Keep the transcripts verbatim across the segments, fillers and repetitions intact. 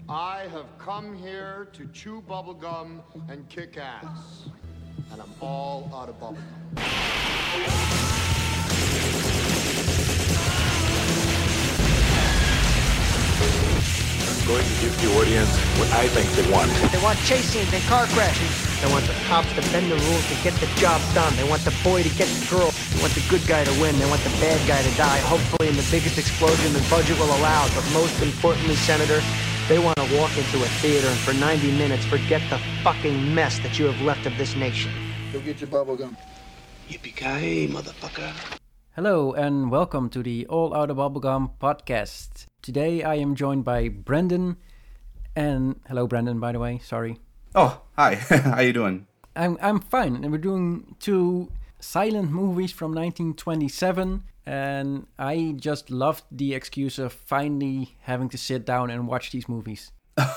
I have come here to chew bubblegum and kick ass. And I'm all out of bubblegum. I'm going to give the audience what I think they want. They want chase scenes and car crashes. They want the cops to bend the rules to get the job done. They want the boy to get the girl. They want the good guy to win. They want the bad guy to die, hopefully in the biggest explosion the budget will allow. But most importantly, Senator, they want to walk into a theater and for ninety minutes forget the fucking mess that you have left of this nation. Go get your bubblegum. Yippee-ki-yay, motherfucker. Hello and welcome to the All Out of Bubblegum podcast. Today I am joined by Brendan. And hello, Brendan, by the way. Sorry. Oh, hi. How you doing? I'm I'm fine. And we're doing two silent movies from nineteen twenty-seven. And I just loved the excuse of finally having to sit down and watch these movies.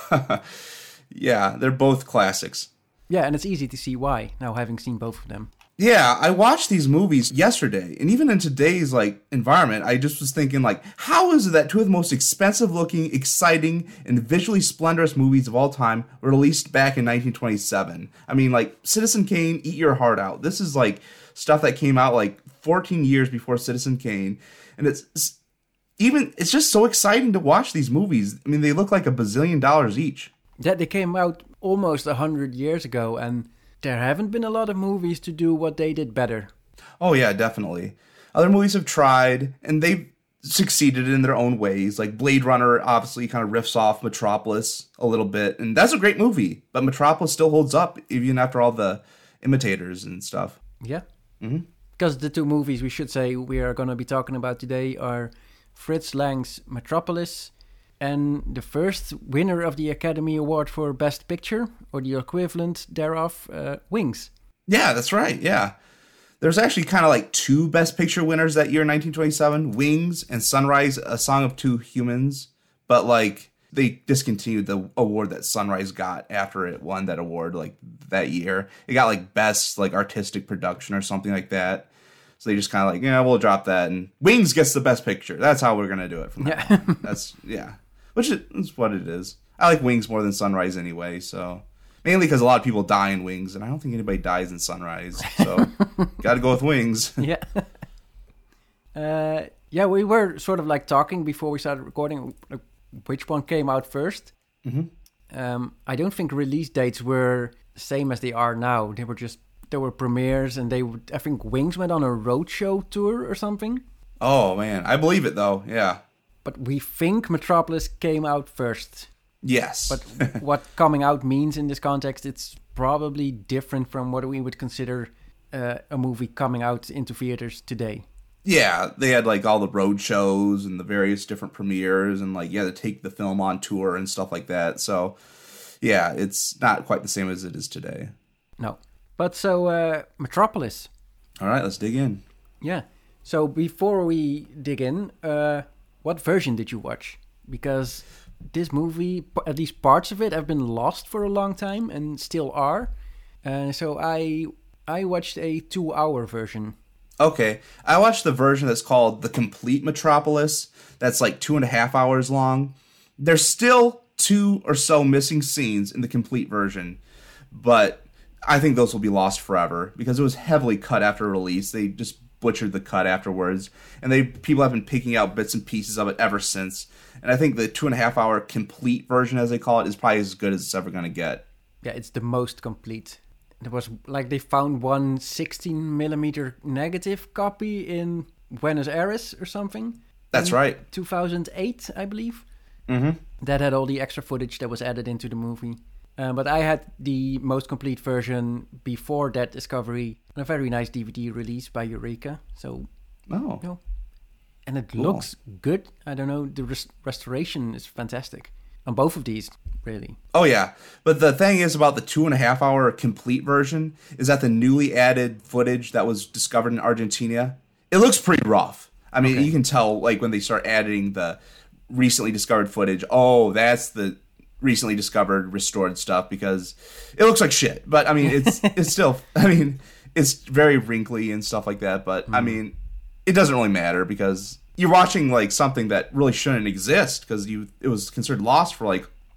Yeah, they're both classics. Yeah, and it's easy to see why, now having seen both of them. Yeah, I watched these movies yesterday, and even in today's like environment, I just was thinking like, how is it that two of the most expensive looking, exciting, and visually splendorous movies of all time were released back in nineteen twenty-seven? I mean, like, Citizen Kane, Eat Your Heart Out. This is like stuff that came out like fourteen years before Citizen Kane, and it's, it's even, it's just so exciting to watch these movies. I mean, they look like a bazillion dollars each. Yeah, they came out almost a hundred years ago, and there haven't been a lot of movies to do what they did better. Oh, yeah, definitely. Other movies have tried, and they've succeeded in their own ways. Like Blade Runner obviously kind of riffs off Metropolis a little bit, and that's a great movie. But Metropolis still holds up, even after all the imitators and stuff. Yeah. Mm-hmm. Because the two movies we should say we are going to be talking about today are Fritz Lang's Metropolis and the first winner of the Academy Award for Best Picture, or the equivalent thereof, uh, Wings. Yeah, that's right, yeah. There's actually kind of like two Best Picture winners that year in nineteen twenty-seven, Wings and Sunrise, A Song of Two Humans. But like, they discontinued the award that Sunrise got after it won that award like that year. It got like Best like Artistic Production or something like that. So they just kind of like, yeah, we'll drop that. And Wings gets the Best Picture. That's how we're going to do it from that Yeah. on. That's, yeah. Which is what it is. I like Wings more than Sunrise anyway, so... Mainly because a lot of people die in Wings, and I don't think anybody dies in Sunrise. So, got to go with Wings. Yeah. uh, yeah, we were sort of like talking before we started recording like, which one came out first. Mm-hmm. Um, I don't think release dates were the same as they are now. They were just, there were premieres, and they would, I think Wings went on a roadshow tour or something. Oh, man. I believe it, though. Yeah. But we think Metropolis came out first. Yes. But what coming out means in this context, it's probably different from what we would consider uh, a movie coming out into theaters today. Yeah, they had like all the road shows and the various different premieres, and like you had to take the film on tour and stuff like that. So, yeah, it's not quite the same as it is today. No. But so, uh, Metropolis. All right, let's dig in. Yeah. So before we dig in, uh, what version did you watch? Because this movie, at least parts of it, have been lost for a long time and still are. Uh, so I I watched a two-hour version. Okay, I watched the version that's called The Complete Metropolis. That's like two and a half hours long. There's still two or so missing scenes in the complete version, but I think those will be lost forever because it was heavily cut after release. They just butchered the cut afterwards, and they people have been picking out bits and pieces of it ever since. And I think the two and a half hour complete version, as they call it, is probably as good as it's ever going to get. Yeah, it's the most complete. It was like they found one sixteen millimeter negative copy in Buenos Aires or something. That's right. two thousand eight, I believe. Mm-hmm. That had all the extra footage that was added into the movie. Uh, but I had the most complete version before that discovery. A very nice D V D release by Eureka. So, oh, you know, and it cool. looks good. I don't know. The res- restoration is fantastic on both of these, really. Oh yeah, but the thing is about the two and a half hour complete version is that the newly added footage that was discovered in Argentina, it looks pretty rough. I mean, Okay. you can tell like when they start adding the recently discovered footage. Oh, that's the recently discovered restored stuff because it looks like shit. But I mean, it's it's still. I mean. It's very wrinkly and stuff like that, but mm. I mean, it doesn't really matter because you're watching like something that really shouldn't exist because you it was considered lost for like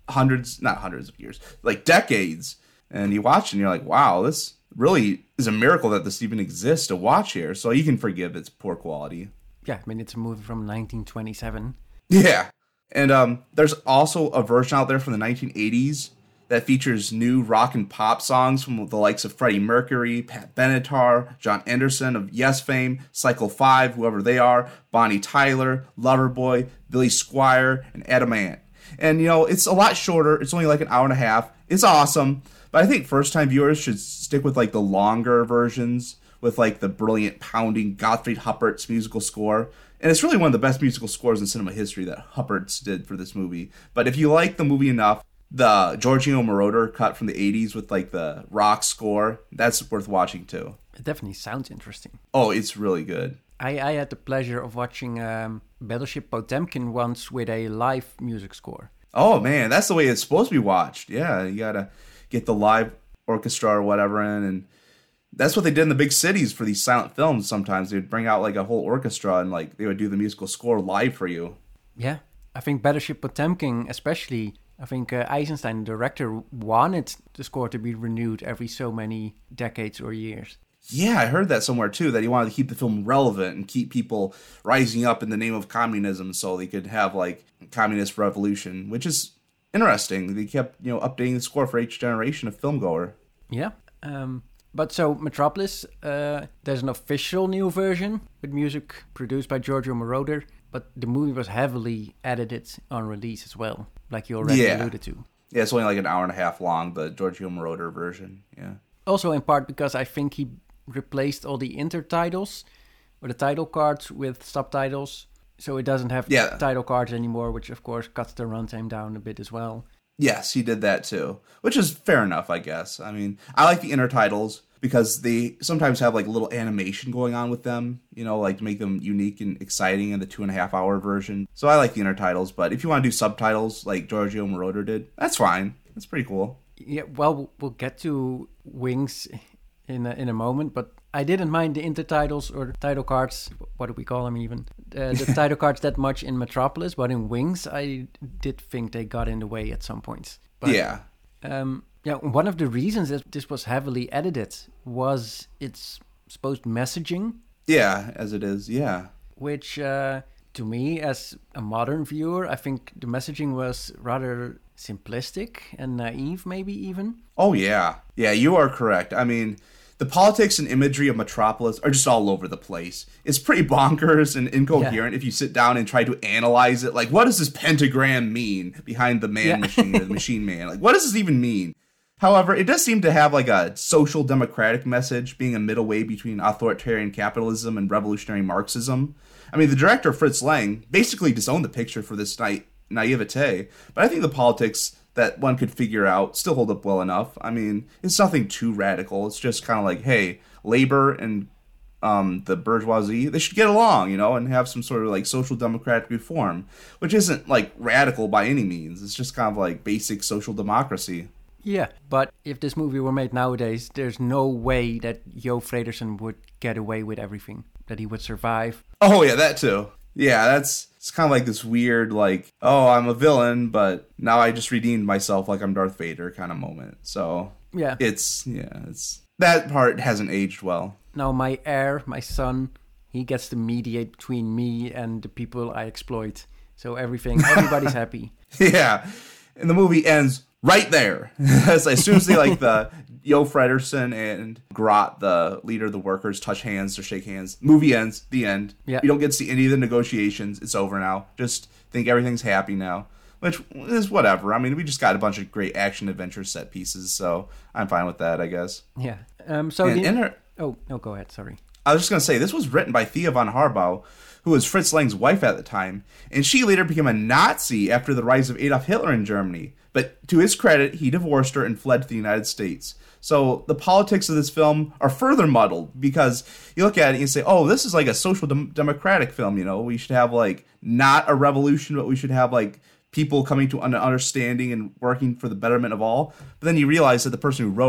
hundreds, not hundreds of years, like decades. And you watch and you're like, wow, this really is a miracle that this even exists to watch here. So you can forgive its poor quality. Yeah, I mean, it's a movie from nineteen twenty-seven. Yeah. And um, there's also a version out there from the nineteen eighties that features new rock and pop songs from the likes of Freddie Mercury, Pat Benatar, John Anderson of Yes fame, Cycle five, whoever they are, Bonnie Tyler, Loverboy, Billy Squier, and Adam Ant. And, you know, it's a lot shorter. It's only like an hour and a half. It's awesome. But I think first-time viewers should stick with, like, the longer versions with, like, the brilliant, pounding Gottfried Huppert's musical score. And it's really one of the best musical scores in cinema history that Huppert's did for this movie. But if you like the movie enough, the Giorgio Moroder cut from the eighties with, like, the rock score, that's worth watching, too. It definitely sounds interesting. Oh, it's really good. I, I had the pleasure of watching um, Battleship Potemkin once with a live music score. Oh, man, that's the way it's supposed to be watched. Yeah, you gotta get the live orchestra or whatever in, and that's what they did in the big cities for these silent films. Sometimes they'd bring out like a whole orchestra and like they would do the musical score live for you. Yeah, I think Battleship Potemkin especially, I think uh, Eisenstein, the director, wanted the score to be renewed every so many decades or years. Yeah, I heard that somewhere too, that he wanted to keep the film relevant and keep people rising up in the name of communism so they could have like communist revolution, which is interesting. They kept, you know, updating the score for each generation of filmgoer. Yeah. Um, but so Metropolis, uh, there's an official new version with music produced by Giorgio Moroder, but the movie was heavily edited on release as well, like you already yeah. alluded to. Yeah, it's only like an hour and a half long, the Giorgio Moroder version. Yeah. Also in part because I think he replaced all the intertitles or the title cards with subtitles. So it doesn't have yeah. title cards anymore, which of course cuts the runtime down a bit as well. Yes, he did that too, which is fair enough, I guess. I mean, I like the intertitles because they sometimes have like a little animation going on with them, you know, like to make them unique and exciting in the two and a half hour version. So I like the intertitles, but if you want to do subtitles like Giorgio Moroder did, that's fine. That's pretty cool. Yeah, well, we'll get to Wings in a, in a moment, but I didn't mind the intertitles or the title cards, what do we call them even, uh, the title cards that much in Metropolis, but in Wings, I did think they got in the way at some points. But, yeah. Um, yeah, one of the reasons that this was heavily edited was its supposed messaging. Yeah, as it is, yeah. Which, uh, to me, as a modern viewer, I think the messaging was rather simplistic and naive, maybe even. Oh, yeah. Yeah, you are correct. I mean, the politics and imagery of Metropolis are just all over the place. It's pretty bonkers and incoherent yeah. if you sit down and try to analyze it. Like, what does this pentagram mean behind the man yeah. machine or the machine man? Like, what does this even mean? However, it does seem to have like a social democratic message, being a middle way between authoritarian capitalism and revolutionary Marxism. I mean, the director, Fritz Lang, basically disowned the picture for this na- naivete, but I think the politics that one could figure out still hold up well enough. I mean, it's nothing too radical. It's just kind of like, hey, labor and um, the bourgeoisie, they should get along, you know, and have some sort of like social democratic reform, which isn't like radical by any means. It's just kind of like basic social democracy. Yeah, but if this movie were made nowadays, there's no way that Jo Fredersen would get away with everything, that he would survive. Oh, yeah, that too. Yeah, that's it's kind of like this weird, like, oh, I'm a villain, but now I just redeemed myself like I'm Darth Vader kind of moment. So yeah, it's yeah, it's that part hasn't aged well. Now my heir, my son, he gets to mediate between me and the people I exploit. So everything, everybody's happy. Yeah, and the movie ends right there. as, as soon as they like the Jo Fredersen and Grot, the leader of the workers, touch hands or shake hands. Movie ends. The end. Yeah. You don't get to see any of the negotiations. It's over now. Just think everything's happy now. Which is whatever. I mean, we just got a bunch of great action adventure set pieces, so I'm fine with that, I guess. Yeah. Um. So and the... in her... Oh, no, go ahead. Sorry. I was just going to say, this was written by Thea von Harbou, who was Fritz Lang's wife at the time, and she later became a Nazi after the rise of Adolf Hitler in Germany. But to his credit, he divorced her and fled to the United States. So the politics of this film are further muddled because you look at it and you say, oh, this is like a social dem- democratic film, you know, we should have like not a revolution, but we should have like people coming to an understanding and working for the betterment of all. But then you realize that the person who wrote it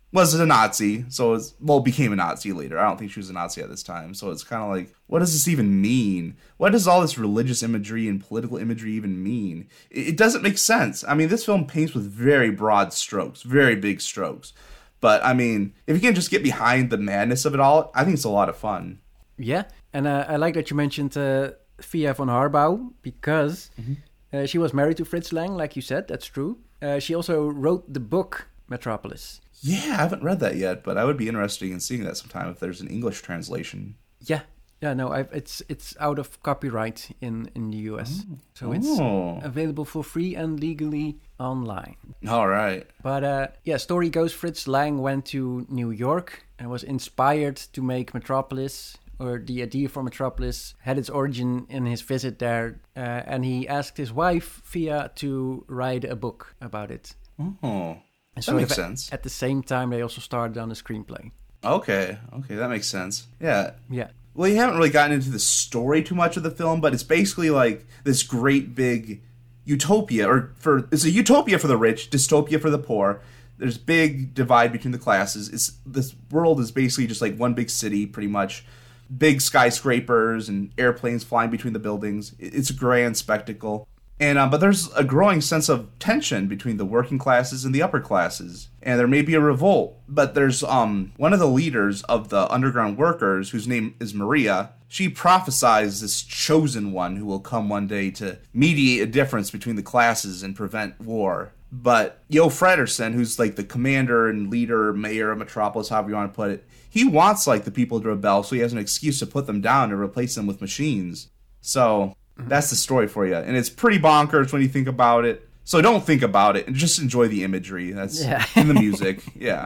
was a Nazi, so it's well became a Nazi later. I don't think she was a Nazi at this time, so it's kind of like, what does this even mean? What does all this religious imagery and political imagery even mean? It, it doesn't make sense. I mean, this film paints with very broad strokes, very big strokes. But I mean, if you can just get behind the madness of it all, I think it's a lot of fun. Yeah, and uh, I like that you mentioned uh, Via von Harbou, because mm-hmm. uh, she was married to Fritz Lang, like you said. That's true. Uh, she also wrote the book Metropolis. Yeah, I haven't read that yet, but I would be interested in seeing that sometime if there's an English translation. Yeah, yeah, no, I've, it's it's out of copyright in, in the U S, oh. so it's oh. available for free and legally online. All right. But uh, yeah, story goes Fritz Lang went to New York and was inspired to make Metropolis, or the idea for Metropolis had its origin in his visit there, uh, and he asked his wife, Via, to write a book about it. Oh. And that so makes at, sense. At the same time, they also started on the screenplay. Okay, okay, that makes sense. Yeah. Yeah. Well, you haven't really gotten into the story too much of the film, but it's basically like this great big utopia, or for it's a utopia for the rich, dystopia for the poor. There's big divide between the classes. It's this world is basically just like one big city, pretty much. Big skyscrapers and airplanes flying between the buildings. It's a grand spectacle. And uh, but there's a growing sense of tension between the working classes and the upper classes, and there may be a revolt. But there's um one of the leaders of the underground workers, whose name is Maria. She prophesies this chosen one who will come one day to mediate a difference between the classes and prevent war. But Jo Fredersen, who's like the commander and leader, mayor of Metropolis, however you want to put it, he wants like the people to rebel, so he has an excuse to put them down and replace them with machines. So that's the story for you. And it's pretty bonkers when you think about it. So don't think about it and just enjoy the imagery. That's yeah. in the music. Yeah.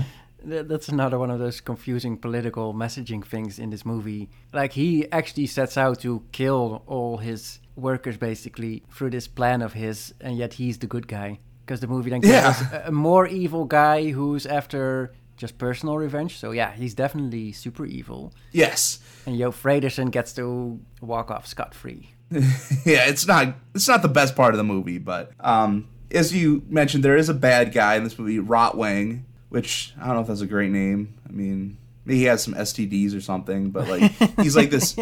That's another one of those confusing political messaging things in this movie. Like, he actually sets out to kill all his workers, basically, through this plan of his, and yet he's the good guy. Because the movie then yeah. kills a more evil guy who's after just personal revenge. So yeah, he's definitely super evil. Yes. And Jo Fredersen gets to walk off scot-free. Yeah, it's not it's not the best part of the movie, but um, as you mentioned, there is a bad guy in this movie, Rotwang, which I don't know if that's a great name. I mean, maybe he has some S T Ds or something, but like he's like this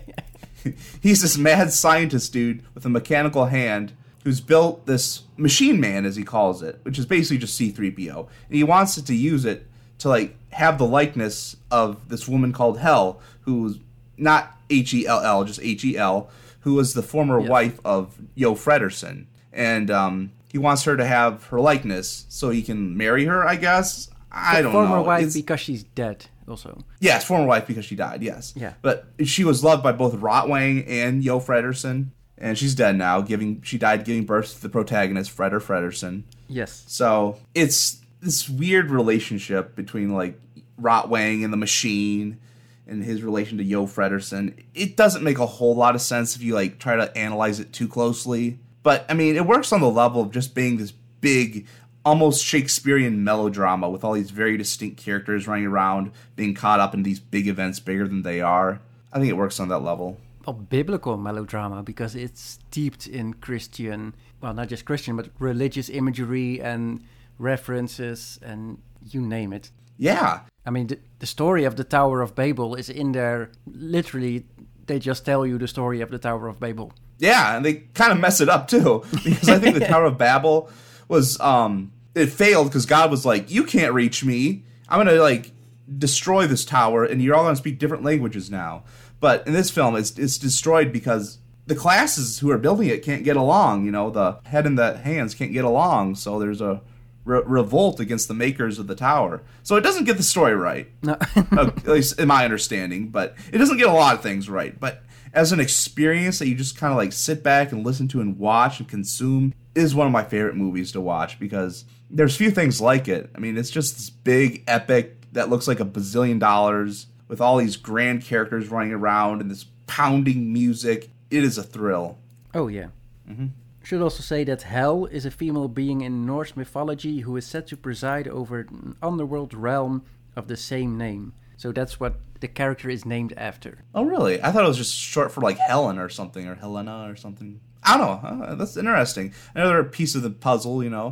he's this mad scientist dude with a mechanical hand who's built this machine man, as he calls it, which is basically just C three P O. And he wants it to use it to like have the likeness of this woman called Hel, who's not H E L L, just H E L, who was the former yes. wife of Jo Fredersen. And um, he wants her to have her likeness so he can marry her, I guess. I the don't former know. Former wife it's, because she's dead, also. Yes, former wife because she died, yes. Yeah. But she was loved by both Rotwang and Jo Fredersen. And she's dead now. Giving She died giving birth to the protagonist, Freder Fredersen. Yes. So it's this weird relationship between, like, Rotwang and the machine and his relation to Jo Fredersen. It doesn't make a whole lot of sense if you like try to analyze it too closely. But I mean, it works on the level of just being this big, almost Shakespearean melodrama with all these very distinct characters running around, being caught up in these big events bigger than they are. I think it works on that level. Well, biblical melodrama, because it's steeped in Christian, well, not just Christian, but religious imagery and references and you name it. Yeah. I mean, the, the story of the Tower of Babel is in there. Literally, they just tell you the story of the Tower of Babel. Yeah, and they kind of mess it up, too. Because I think the Tower of Babel was, um, it failed because God was like, you can't reach me. I'm going to, like, destroy this tower, and you're all going to speak different languages now. But in this film, it's, it's destroyed because the classes who are building it can't get along. You know, the head and the hands can't get along, so there's a Re- revolt against the makers of the tower. So it doesn't get the story right. No. At least in my understanding, but it doesn't get a lot of things right. But as an experience that you just kind of like sit back and listen to and watch and consume, is one of my favorite movies to watch because there's few things like it. I mean, it's just this big epic that looks like a bazillion dollars with all these grand characters running around and this pounding music. It is a thrill. Oh, yeah. Mm-hmm. Should also say that Hel is a female being in Norse mythology who is said to preside over an underworld realm of the same name. So that's what the character is named after. Oh, really? I thought it was just short for like Helen or something, or Helena or something. I don't know. Uh, that's interesting. Another piece of the puzzle, you know.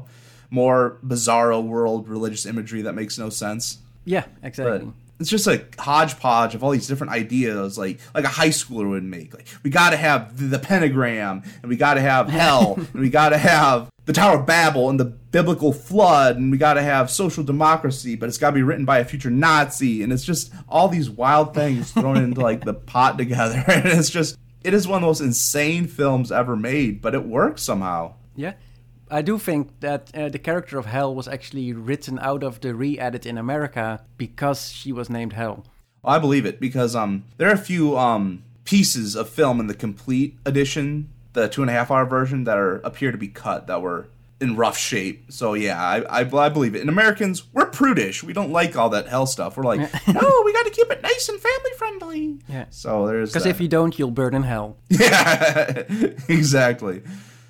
more bizarro world religious imagery that makes no sense. Yeah, But exactly. it's just a hodgepodge of all these different ideas, like like a high schooler would make. Like, we got to have the, the pentagram, and we got to have hell, and we got to have the Tower of Babel and the biblical flood, and we got to have social democracy, but it's got to be written by a future Nazi, and it's just all these wild things thrown into like the pot together, and it's just it is one of the most insane films ever made, but it works somehow. Yeah. I do think that uh, the character of Hell was actually written out of the re-edit in America because she was named Hell. Well, I believe it because um there are a few um pieces of film in the complete edition, the two and a half hour version, that are appear to be cut that were in rough shape. So yeah, I I, I believe it. And Americans, we're prudish. We don't like all that hell stuff. We're like, no, we got to keep it nice and family friendly. Yeah. So there's Because that. if you don't, you'll burn in hell. Yeah, exactly.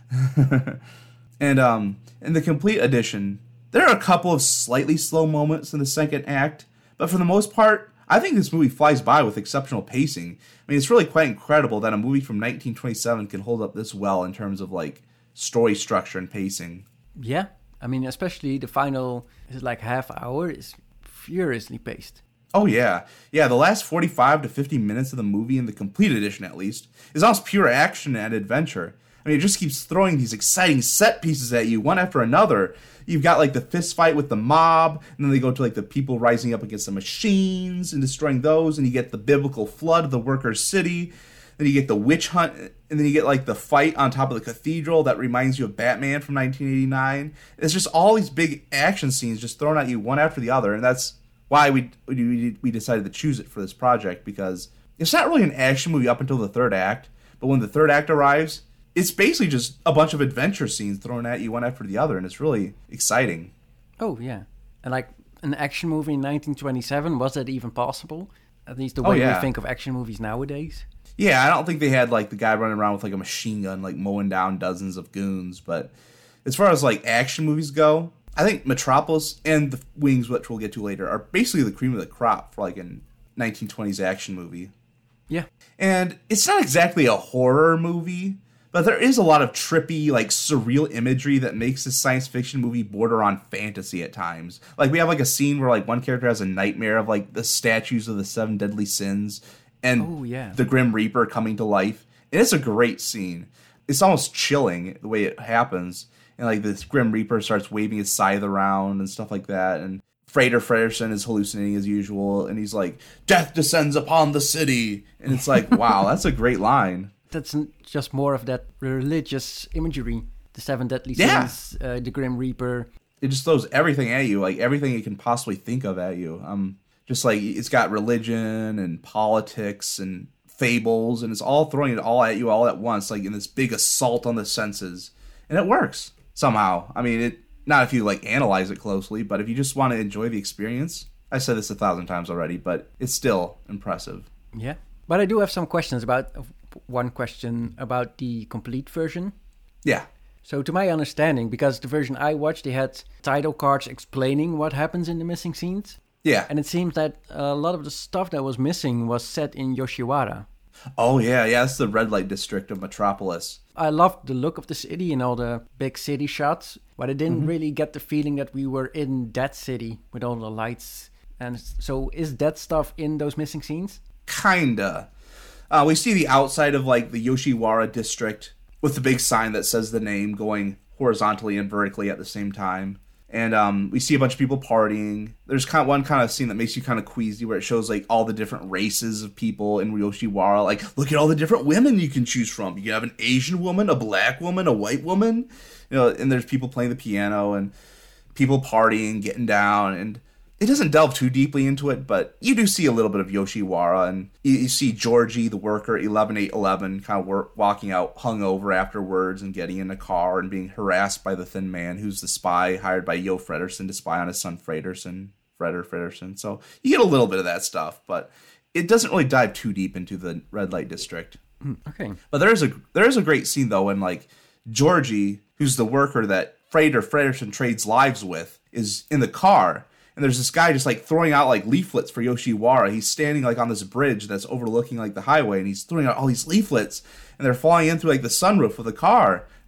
And um, in the complete edition, there are a couple of slightly slow moments in the second act, but for the most part, I think this movie flies by with exceptional pacing. I mean, it's really quite incredible that a movie from nineteen twenty-seven can hold up this well in terms of like story structure and pacing. Yeah. I mean, especially the final, is it like half hour, is furiously paced. Oh yeah, yeah. The last forty-five to fifty minutes of the movie, in the complete edition at least, is almost pure action and adventure. I mean, it just keeps throwing these exciting set pieces at you, one after another. You've got, like, the fist fight with the mob, and then they go to, like, the people rising up against the machines and destroying those, and you get the biblical flood of the workers' city. Then you get the witch hunt, and then you get, like, the fight on top of the cathedral that reminds you of Batman from nineteen eighty-nine. It's just all these big action scenes just thrown at you one after the other, and that's why we we, we decided to choose it for this project, because it's not really an action movie up until the third act, but when the third act arrives, it's basically just a bunch of adventure scenes thrown at you one after the other, and it's really exciting. Oh, yeah. And like an action movie in nineteen twenty-seven, was that even possible? At least the Oh, way yeah. we think of action movies nowadays. Yeah, I don't think they had, like, the guy running around with, like, a machine gun, like, mowing down dozens of goons, but as far as, like, action movies go, I think Metropolis and The Wings, which we'll get to later, are basically the cream of the crop for, like, a nineteen twenties action movie. Yeah. And it's not exactly a horror movie, but there is a lot of trippy, like, surreal imagery that makes this science fiction movie border on fantasy at times. Like, we have, like, a scene where, like, one character has a nightmare of, like, the statues of the seven deadly sins and Oh, yeah. the Grim Reaper coming to life. And it's a great scene. It's almost chilling the way it happens. And, like, this Grim Reaper starts waving his scythe around and stuff like that. And Frater Fredersen is hallucinating as usual. And he's like, death descends upon the city. And it's like, wow, that's a great line. That's n- just more of that religious imagery. The Seven Deadly Yeah. Sins, uh, the Grim Reaper. It just throws everything at you, like everything you can possibly think of at you. Um, just like it's got religion and politics and fables, and it's all throwing it all at you all at once, like in this big assault on the senses, and it works somehow. I mean, it not if you like analyze it closely, but if you just want to enjoy the experience. I said this a thousand times already, but it's still impressive. Yeah. But I do have some questions about, uh, one question about the complete version. Yeah. So to my understanding, because the version I watched, they had title cards explaining what happens in the missing scenes. Yeah. And it seems that a lot of the stuff that was missing was set in Yoshiwara. Oh, yeah, yeah, that's the red light district of Metropolis. I loved the look of the city and all the big city shots, but I didn't Mm-hmm. really get the feeling that we were in that city with all the lights. And so is that stuff in those missing scenes? Kinda. Uh, we see the outside of like the Yoshiwara district with the big sign that says the name going horizontally and vertically at the same time. And um, we see a bunch of people partying. There's kind of one kind of scene that makes you kind of queasy where it shows like all the different races of people in Yoshiwara. Like, look at all the different women you can choose from. You can have an Asian woman, a black woman, a white woman. You know, and there's people playing the piano and people partying, getting down, and it doesn't delve too deeply into it, but you do see a little bit of Yoshiwara, and you, you see Georgie, the worker, eleven eight eleven, kind of work, walking out hungover afterwards and getting in a car and being harassed by the Thin Man, who's the spy hired by Yo Fredersen to spy on his son Fredersen, Freder Fredersen. So you get a little bit of that stuff, but it doesn't really dive too deep into the red light district. Okay. But there is a there is a great scene though when like Georgie, who's the worker that Frater Fredersen trades lives with, is in the car. And there's this guy just like throwing out like leaflets for Yoshiwara. He's standing like on this bridge that's overlooking like the highway, and he's throwing out all these leaflets, and they're falling in through like the sunroof of the car.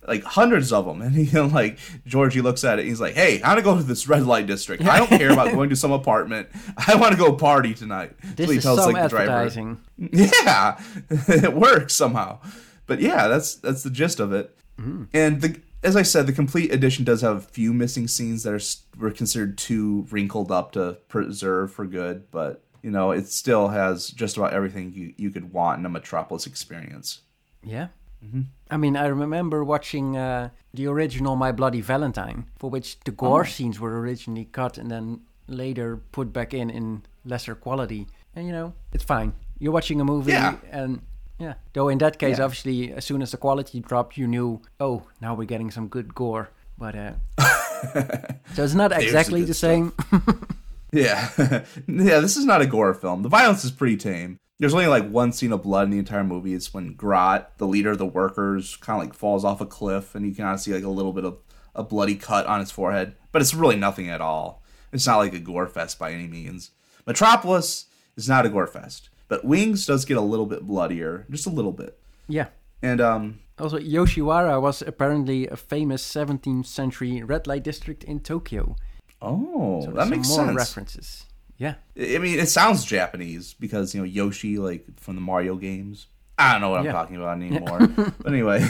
like hundreds of them. And he like Georgie looks at it and he's like, hey, I want to go to this red light district. I don't care about going to some apartment. I want to go party tonight. This so he is tells, some like, the driver. advertising. Yeah, it works somehow. But yeah, that's that's the gist of it. Mm-hmm. And the as I said, the complete edition does have a few missing scenes that are were considered too wrinkled up to preserve for good. But you know, it still has just about everything you, you could want in a Metropolis experience. Yeah. Mm-hmm. I mean, I remember watching uh, the original My Bloody Valentine, for which the gore Oh. scenes were originally cut and then later put back in in lesser quality. And, you know, it's fine. You're watching a movie Yeah. and, yeah. Though in that case, Yeah. obviously, as soon as the quality dropped, you knew, oh, now we're getting some good gore. But, uh... so it's not There's the exactly good the same. Yeah. Yeah, this is not a gore film. The violence is pretty tame. There's only like one scene of blood in the entire movie. It's when Grot, the leader of the workers, kind of like falls off a cliff and you can kind of see like a little bit of a bloody cut on his forehead. But it's really nothing at all. It's not like a gore fest by any means. Metropolis is not a gore fest. But Wings does get a little bit bloodier. Just a little bit. Yeah. And, um... Also, Yoshiwara was apparently a famous seventeenth century red light district in Tokyo. Oh, So that there's makes some more sense. references. Yeah. I mean, it sounds Japanese because, you know, Yoshi, like, from the Mario games. I don't know what I'm Yeah. talking about anymore. But anyway,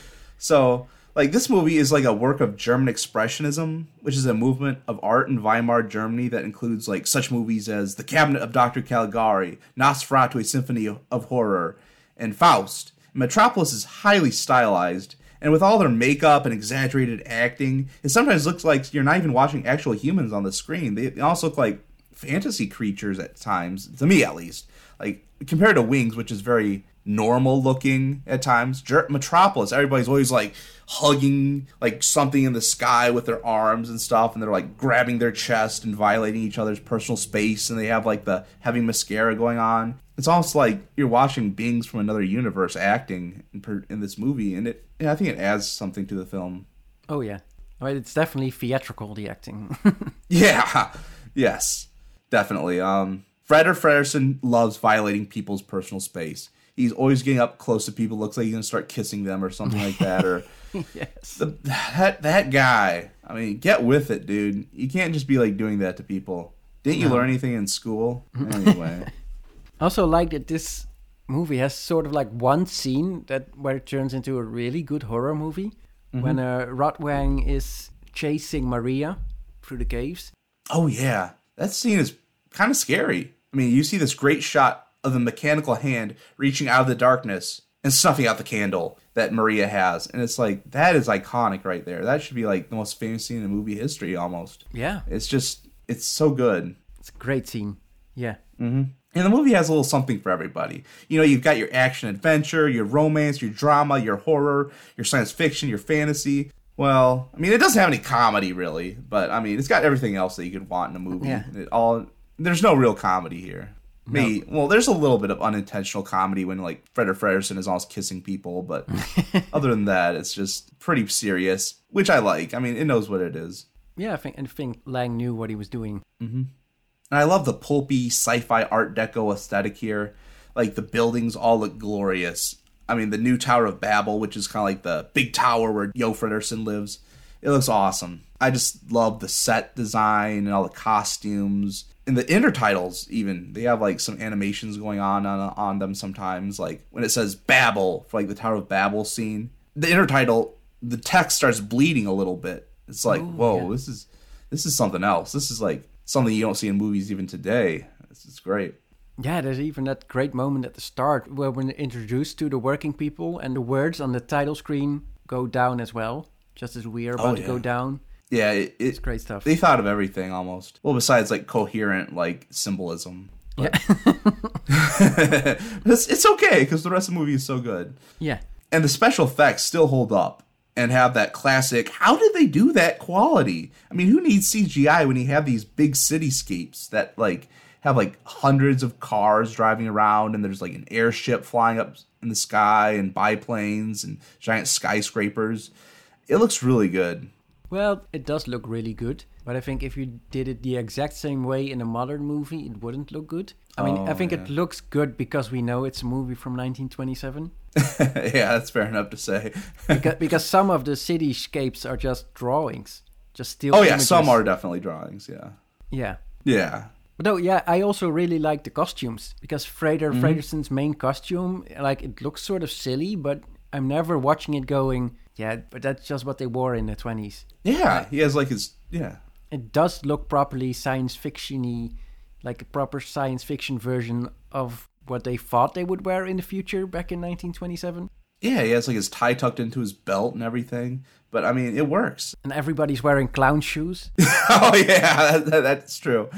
so, like, this movie is like a work of German Expressionism, which is a movement of art in Weimar, Germany that includes, like, such movies as The Cabinet of Doctor Caligari, Nosferatu, A Symphony of Horror, and Faust. Metropolis is highly stylized, and with all their makeup and exaggerated acting, it sometimes looks like you're not even watching actual humans on the screen. They, they also look like fantasy creatures at times, to me at least. Like, compared to Wings, which is very normal looking at times, Ger- Metropolis, everybody's always like hugging like something in the sky with their arms and stuff, and they're like grabbing their chest and violating each other's personal space, and they have like the heavy mascara going on. It's almost like you're watching beings from another universe acting in, per- in this movie, and it yeah, I think it adds something to the film. Oh, yeah. Well, it's definitely theatrical, the acting. Yeah, yes, definitely. Um, Freder Fredersen loves violating people's personal space. He's always getting up close to people. Looks like he's gonna start kissing them or something like that. Or Yes. the, that that guy. I mean, get with it, dude. You can't just be like doing that to people. Didn't you No. learn anything in school? Anyway. I also like that this movie has sort of like one scene that where it turns into a really good horror movie. When uh, Rotwang is chasing Maria through the caves. Oh yeah, that scene is kind of scary. I mean, you see this great shot of the mechanical hand reaching out of the darkness and snuffing out the candle that Maria has, and it's like that is iconic right there. That should be like the most famous scene in movie history almost. Yeah. It's just it's so good. It's a great scene. Yeah. And the movie has a little something for everybody. You know, you've got your action adventure, your romance, your drama, your horror, your science fiction, your fantasy. Well, I mean, it doesn't have any comedy really, but I mean, it's got everything else that you could want in a movie. Yeah. It all there's no real comedy here. Me, well, there's a little bit of unintentional comedy when like Freder Fredersen is always kissing people, but other than that, it's just pretty serious, which I like. I mean, it knows what it is. Yeah, I think, I think Lang knew what he was doing. And I love the pulpy sci-fi art deco aesthetic here. Like the buildings all look glorious. I mean, the new Tower of Babel, which is kind of like the big tower where Jo Fredersen lives. It looks awesome. I just love the set design and all the costumes. And the intertitles even. They have like some animations going on on, on them sometimes. Like when it says Babel for like the Tower of Babel scene. The intertitle, the text starts bleeding a little bit. It's like, whoa, yeah. this is this is something else. This is like something you don't see in movies even today. This is great. Yeah, there's even that great moment at the start where we're introduced to the working people and the words on the title screen go down as well, just as we are about Oh, to yeah. go down. Yeah, it, it, It's great stuff. They thought of everything almost. Well, besides like coherent like symbolism. Yeah. it's, it's okay because the rest of the movie is so good. Yeah. And the special effects still hold up and have that classic, how did they do that quality? I mean, who needs C G I when you have these big cityscapes that like have like hundreds of cars driving around and there's like an airship flying up in the sky and biplanes and giant skyscrapers? It looks really good. Well, it does look really good, but I think if you did it the exact same way in a modern movie, it wouldn't look good. I mean, I Oh, think yeah. it looks good because we know it's a movie from nineteen twenty-seven. Yeah, that's fair enough to say. because, because some of the cityscapes are just drawings, just still. Oh yeah, images. some are definitely drawings. Yeah. Yeah. Yeah. But no, yeah, I also really like the costumes because Fraser Mm-hmm. Frederson's main costume, like it looks sort of silly, but I'm never watching it going, yeah, but that's just what they wore in the twenties. Yeah, he has like his yeah. It does look properly science fiction-y, like a proper science fiction version of what they thought they would wear in the future back in nineteen twenty-seven. Yeah, he has like his tie tucked into his belt and everything. But I mean, it works. And everybody's wearing clown shoes. Oh yeah, that, that's true.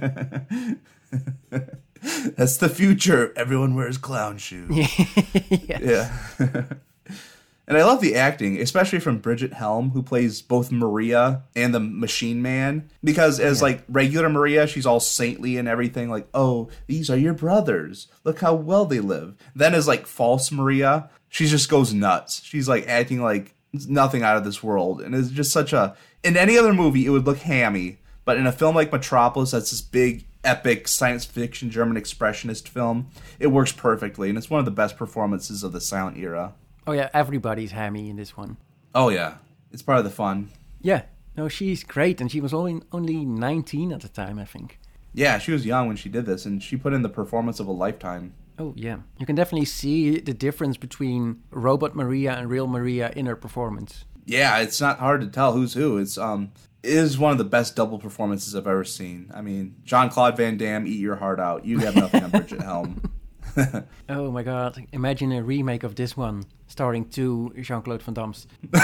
That's the future. Everyone wears clown shoes. Yes. Yeah. And I love the acting, especially from Bridget Helm, who plays both Maria and the Machine Man. Because as, like, regular Maria, she's all saintly and everything. Like, oh, these are your brothers. Look how well they live. Then as, like, false Maria, she just goes nuts. She's, like, acting like nothing out of this world. And it's just such a... In any other movie, it would look hammy. But in a film like Metropolis, that's this big, epic, science fiction, German expressionist film, it works perfectly. And it's one of the best performances of the silent era. Oh yeah, everybody's hammy in this one. Oh yeah, it's part of the fun. Yeah, no, she's great, and she was only only nineteen at the time, I think. Yeah, she was young when she did this, and she put in the performance of a lifetime. Oh yeah, you can definitely see the difference between Robot Maria and Real Maria in her performance. Yeah, it's not hard to tell who's who. It's um, it is one of the best double performances I've ever seen. I mean, Jean-Claude Van Damme, eat your heart out. You have nothing on Bridget Helm. Oh my god, imagine a remake of this one starring two Jean-Claude Van Dammes.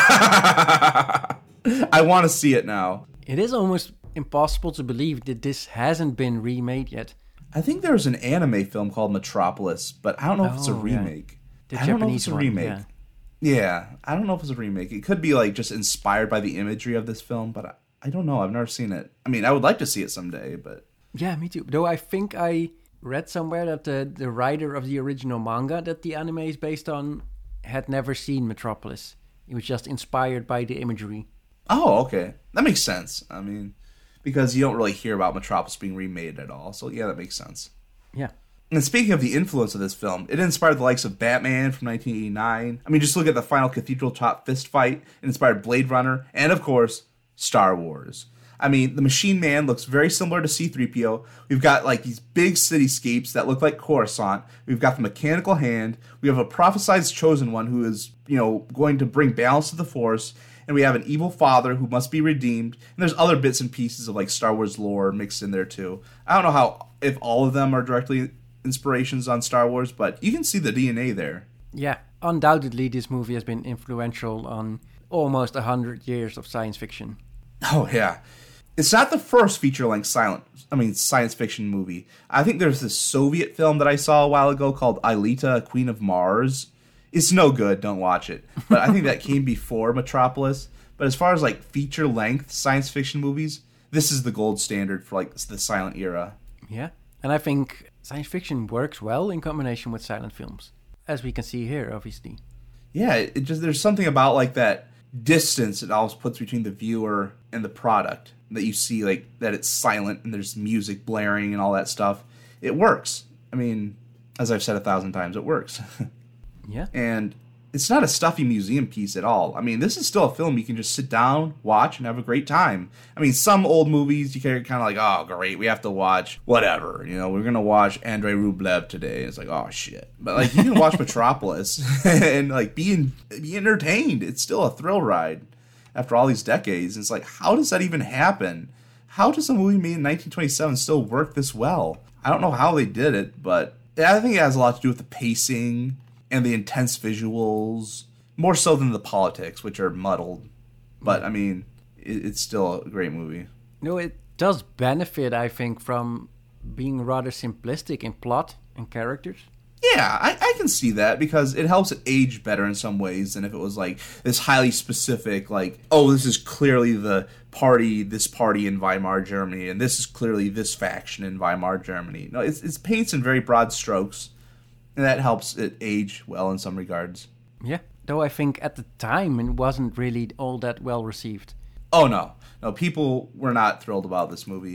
I want to see it now. It is almost impossible to believe that this hasn't been remade yet. I think there's an anime film called Metropolis, but I don't know if it's a Oh, yeah. remake. The I don't know if Japanese it's a one, remake. yeah. Yeah, I don't know if it's a remake. It could be like just inspired by the imagery of this film, but I, I don't know. I've never seen it. I mean, I would like to see it someday, but... Yeah, me too. Though I think I read somewhere that the, the writer of the original manga that the anime is based on had never seen Metropolis. It was just inspired by the imagery. Oh, okay. That makes sense. I mean, because you don't really hear about Metropolis being remade at all. So, yeah, that makes sense. Yeah. And speaking of the influence of this film, it inspired the likes of Batman from nineteen eighty-nine. I mean, just look at the final cathedral top fist fight. It inspired Blade Runner and, of course, Star Wars. I mean, the Machine Man looks very similar to C three P O. We've got, like, these big cityscapes that look like Coruscant. We've got the mechanical hand. We have a prophesized chosen one who is, you know, going to bring balance to the Force. And we have an evil father who must be redeemed. And there's other bits and pieces of, like, Star Wars lore mixed in there, too. I don't know how, if all of them are directly inspirations on Star Wars, but you can see the D N A there. Yeah, undoubtedly this movie has been influential on almost a hundred years of science fiction. Oh, yeah. It's not the first feature-length silent, I mean, science fiction movie. I think there's this Soviet film that I saw a while ago called Aelita, Queen of Mars. It's no good, don't watch it. But I think that came before Metropolis. But as far as, like, feature-length science fiction movies, this is the gold standard for, like, the silent era. Yeah, and I think science fiction works well in combination with silent films, as we can see here, obviously. Yeah, it just there's something about, like, that distance it always puts between the viewer and the product that you see, like, that it's silent and there's music blaring and all that stuff. It works. I mean, as I've said a thousand times, it works. Yeah. And it's not a stuffy museum piece at all. I mean, this is still a film you can just sit down, watch, and have a great time. I mean, some old movies you can kind of like, oh, great, we have to watch whatever. You know, we're going to watch Andrei Rublev today. It's like, oh, shit. But, like, you can watch Metropolis and, like, be, in, be entertained. It's still a thrill ride after all these decades. It's like, how does that even happen? How does a movie made in nineteen twenty-seven still work this well? I don't know how they did it, but I think it has a lot to do with the pacing and the intense visuals, more so than the politics, which are muddled. But, I mean, it, it's still a great movie. No, it does benefit, I think, from being rather simplistic in plot and characters. Yeah, I, I can see that, because it helps it age better in some ways than if it was, like, this highly specific, like, oh, this is clearly the party, this party in Weimar, Germany, and this is clearly this faction in Weimar, Germany. No, it's, it's paints in very broad strokes, and that helps it age well in some regards. Yeah, though I think at the time it wasn't really all that well received. Oh, no. No, people were not thrilled about this movie.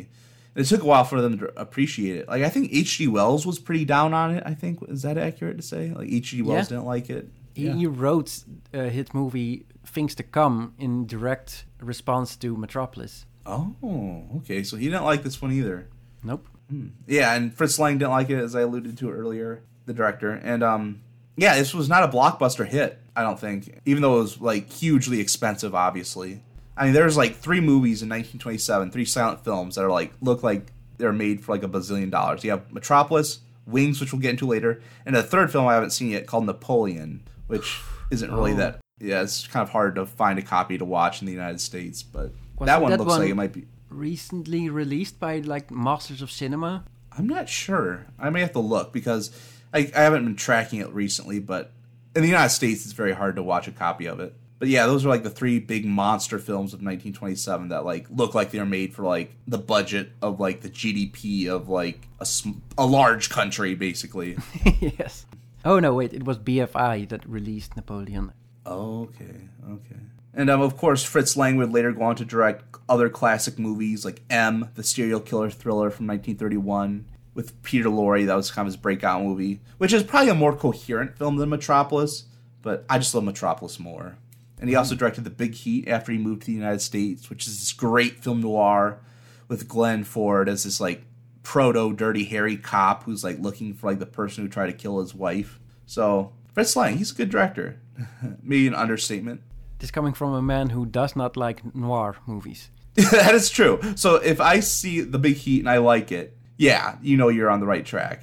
It took a while for them to appreciate it. Like I think H G. Wells was pretty down on it. I think is that accurate to say? Like H G. Wells Yeah. didn't like it. He, Yeah. he wrote a hit movie Things to Come in direct response to Metropolis. Oh, okay. So he didn't like this one either. Nope. Yeah, and Fritz Lang didn't like it, as I alluded to earlier, the director. And um, yeah, this was not a blockbuster hit, I don't think, even though it was like hugely expensive, obviously. I mean, there's like three movies in nineteen twenty-seven, three silent films that are like look like they're made for like a bazillion dollars. You have Metropolis, Wings, which we'll get into later, and a third film I haven't seen yet called Napoleon, which isn't really Oh. that. Yeah, it's kind of hard to find a copy to watch in the United States, but Wasn't that one that looks one- like it might be. Recently released by like Masters of Cinema. I'm not sure. I may have to look because I, I haven't been tracking it recently, but in the United States, it's very hard to watch a copy of it. But yeah, those are like the three big monster films of nineteen twenty-seven that like look like they're made for like the budget of like the G D P of like a, sm- a large country, basically. Yes. Oh no, wait, it was B F I that released Napoleon. Okay, okay. And um, of course, Fritz Lang would later go on to direct other classic movies like M, the serial killer thriller from nineteen thirty-one, with Peter Lorre. That was kind of his breakout movie, which is probably a more coherent film than Metropolis, but I just love Metropolis more. And he also directed The Big Heat after he moved to the United States, which is this great film noir with Glenn Ford as this like proto Dirty Harry cop who's like looking for like the person who tried to kill his wife. So Fritz Lang, he's a good director. Maybe an understatement. This coming from a man who does not like noir movies. That is true. So if I see The Big Heat and I like it, yeah, you know you're on the right track.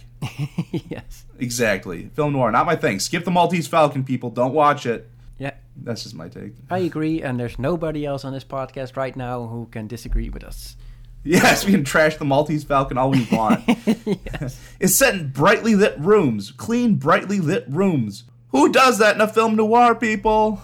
Yes. Exactly. Film noir, not my thing. Skip the Maltese Falcon, people. Don't watch it. Yeah. That's just my take. I agree, and there's nobody else on this podcast right now who can disagree with us. Yes, we can trash the Maltese Falcon all we want. Yes. It's set in brightly lit rooms. Clean, brightly lit rooms. Who does that in a film noir, people?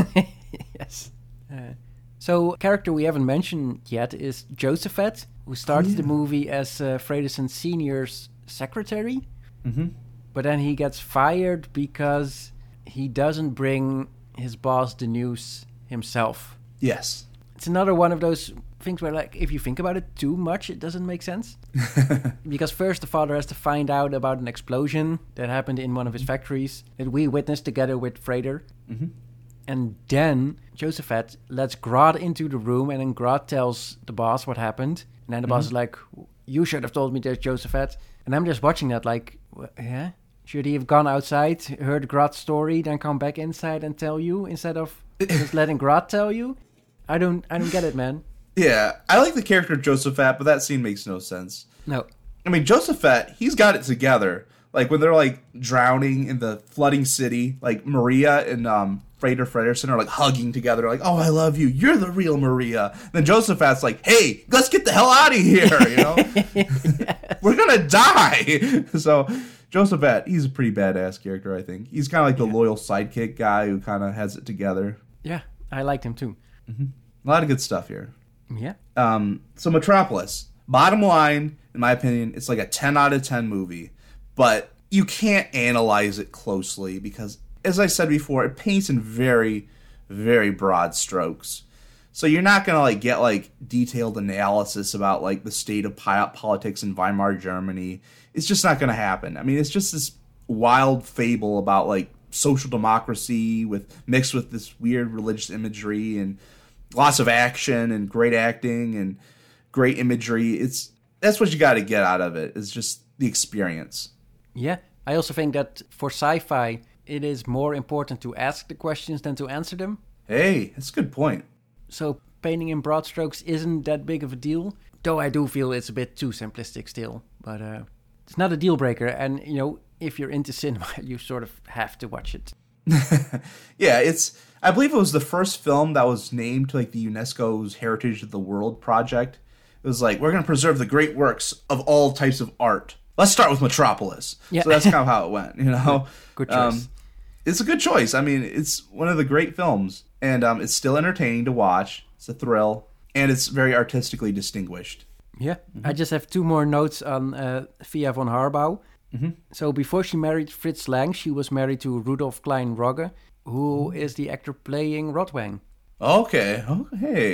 Yes. Uh, so, a character we haven't mentioned yet is Josephat, who started the movie as uh, Fredersen Senior's secretary. Mm-hmm. But then he gets fired because he doesn't bring his boss the news himself. Yes. It's another one of those things where, like, if you think about it too much, it doesn't make sense. Because first the father has to find out about an explosion that happened in one of his factories that we witnessed together with Freder. Mm-hmm. And then Josephat lets Grodd into the room, and then Grodd tells the boss what happened. And then the boss is like, you should have told me there's Josephat. And I'm just watching that like, wh- yeah? Should he have gone outside, heard Grodd's story, then come back inside and tell you instead of just letting Grodd tell you? I don't I don't get it, man. Yeah, I like the character of Josephat, but that scene makes no sense. No. I mean, Josephat, he's got it together. Like, when they're, like, drowning in the flooding city, like, Maria and um, Freder Fredersen are, like, hugging together, like, oh, I love you. You're the real Maria. Then Josephat's like, hey, let's get the hell out of here, you know? Yes. We're gonna die. So, Josephat, he's a pretty badass character, I think. He's kind of like the yeah. loyal sidekick guy who kind of has it together. Yeah, I liked him, too. Mm-hmm. A lot of good stuff here. Yeah. Um, so, Metropolis. Bottom line, in my opinion, it's like a ten out of ten movie. But you can't analyze it closely because, as I said before, it paints in very, very broad strokes. So you're not going to like get like detailed analysis about like the state of politics in Weimar Germany. It's just not going to happen. I mean, it's just this wild fable about like social democracy with mixed with this weird religious imagery and lots of action and great acting and great imagery. It's that's what you got to get out of it. Is just the experience. Yeah, I also think that for sci-fi, it is more important to ask the questions than to answer them. Hey, that's a good point. So painting in broad strokes isn't that big of a deal, though I do feel it's a bit too simplistic still. But uh, it's not a deal breaker, and you know, if you're into cinema, you sort of have to watch it. Yeah, it's. I believe it was the first film that was named to like the UNESCO's Heritage of the World project. It was like, we're going to preserve the great works of all types of art. Let's start with Metropolis. Yeah. So that's kind of how it went, you know? Good choice. Um, it's a good choice. I mean, it's one of the great films. And um, it's still entertaining to watch. It's a thrill. And it's very artistically distinguished. Yeah. Mm-hmm. I just have two more notes on uh, Thea von Harbou. Mm-hmm. So before she married Fritz Lang, she was married to Rudolf Klein Rogge, who is the actor playing Rotwang. Okay. Oh, hey.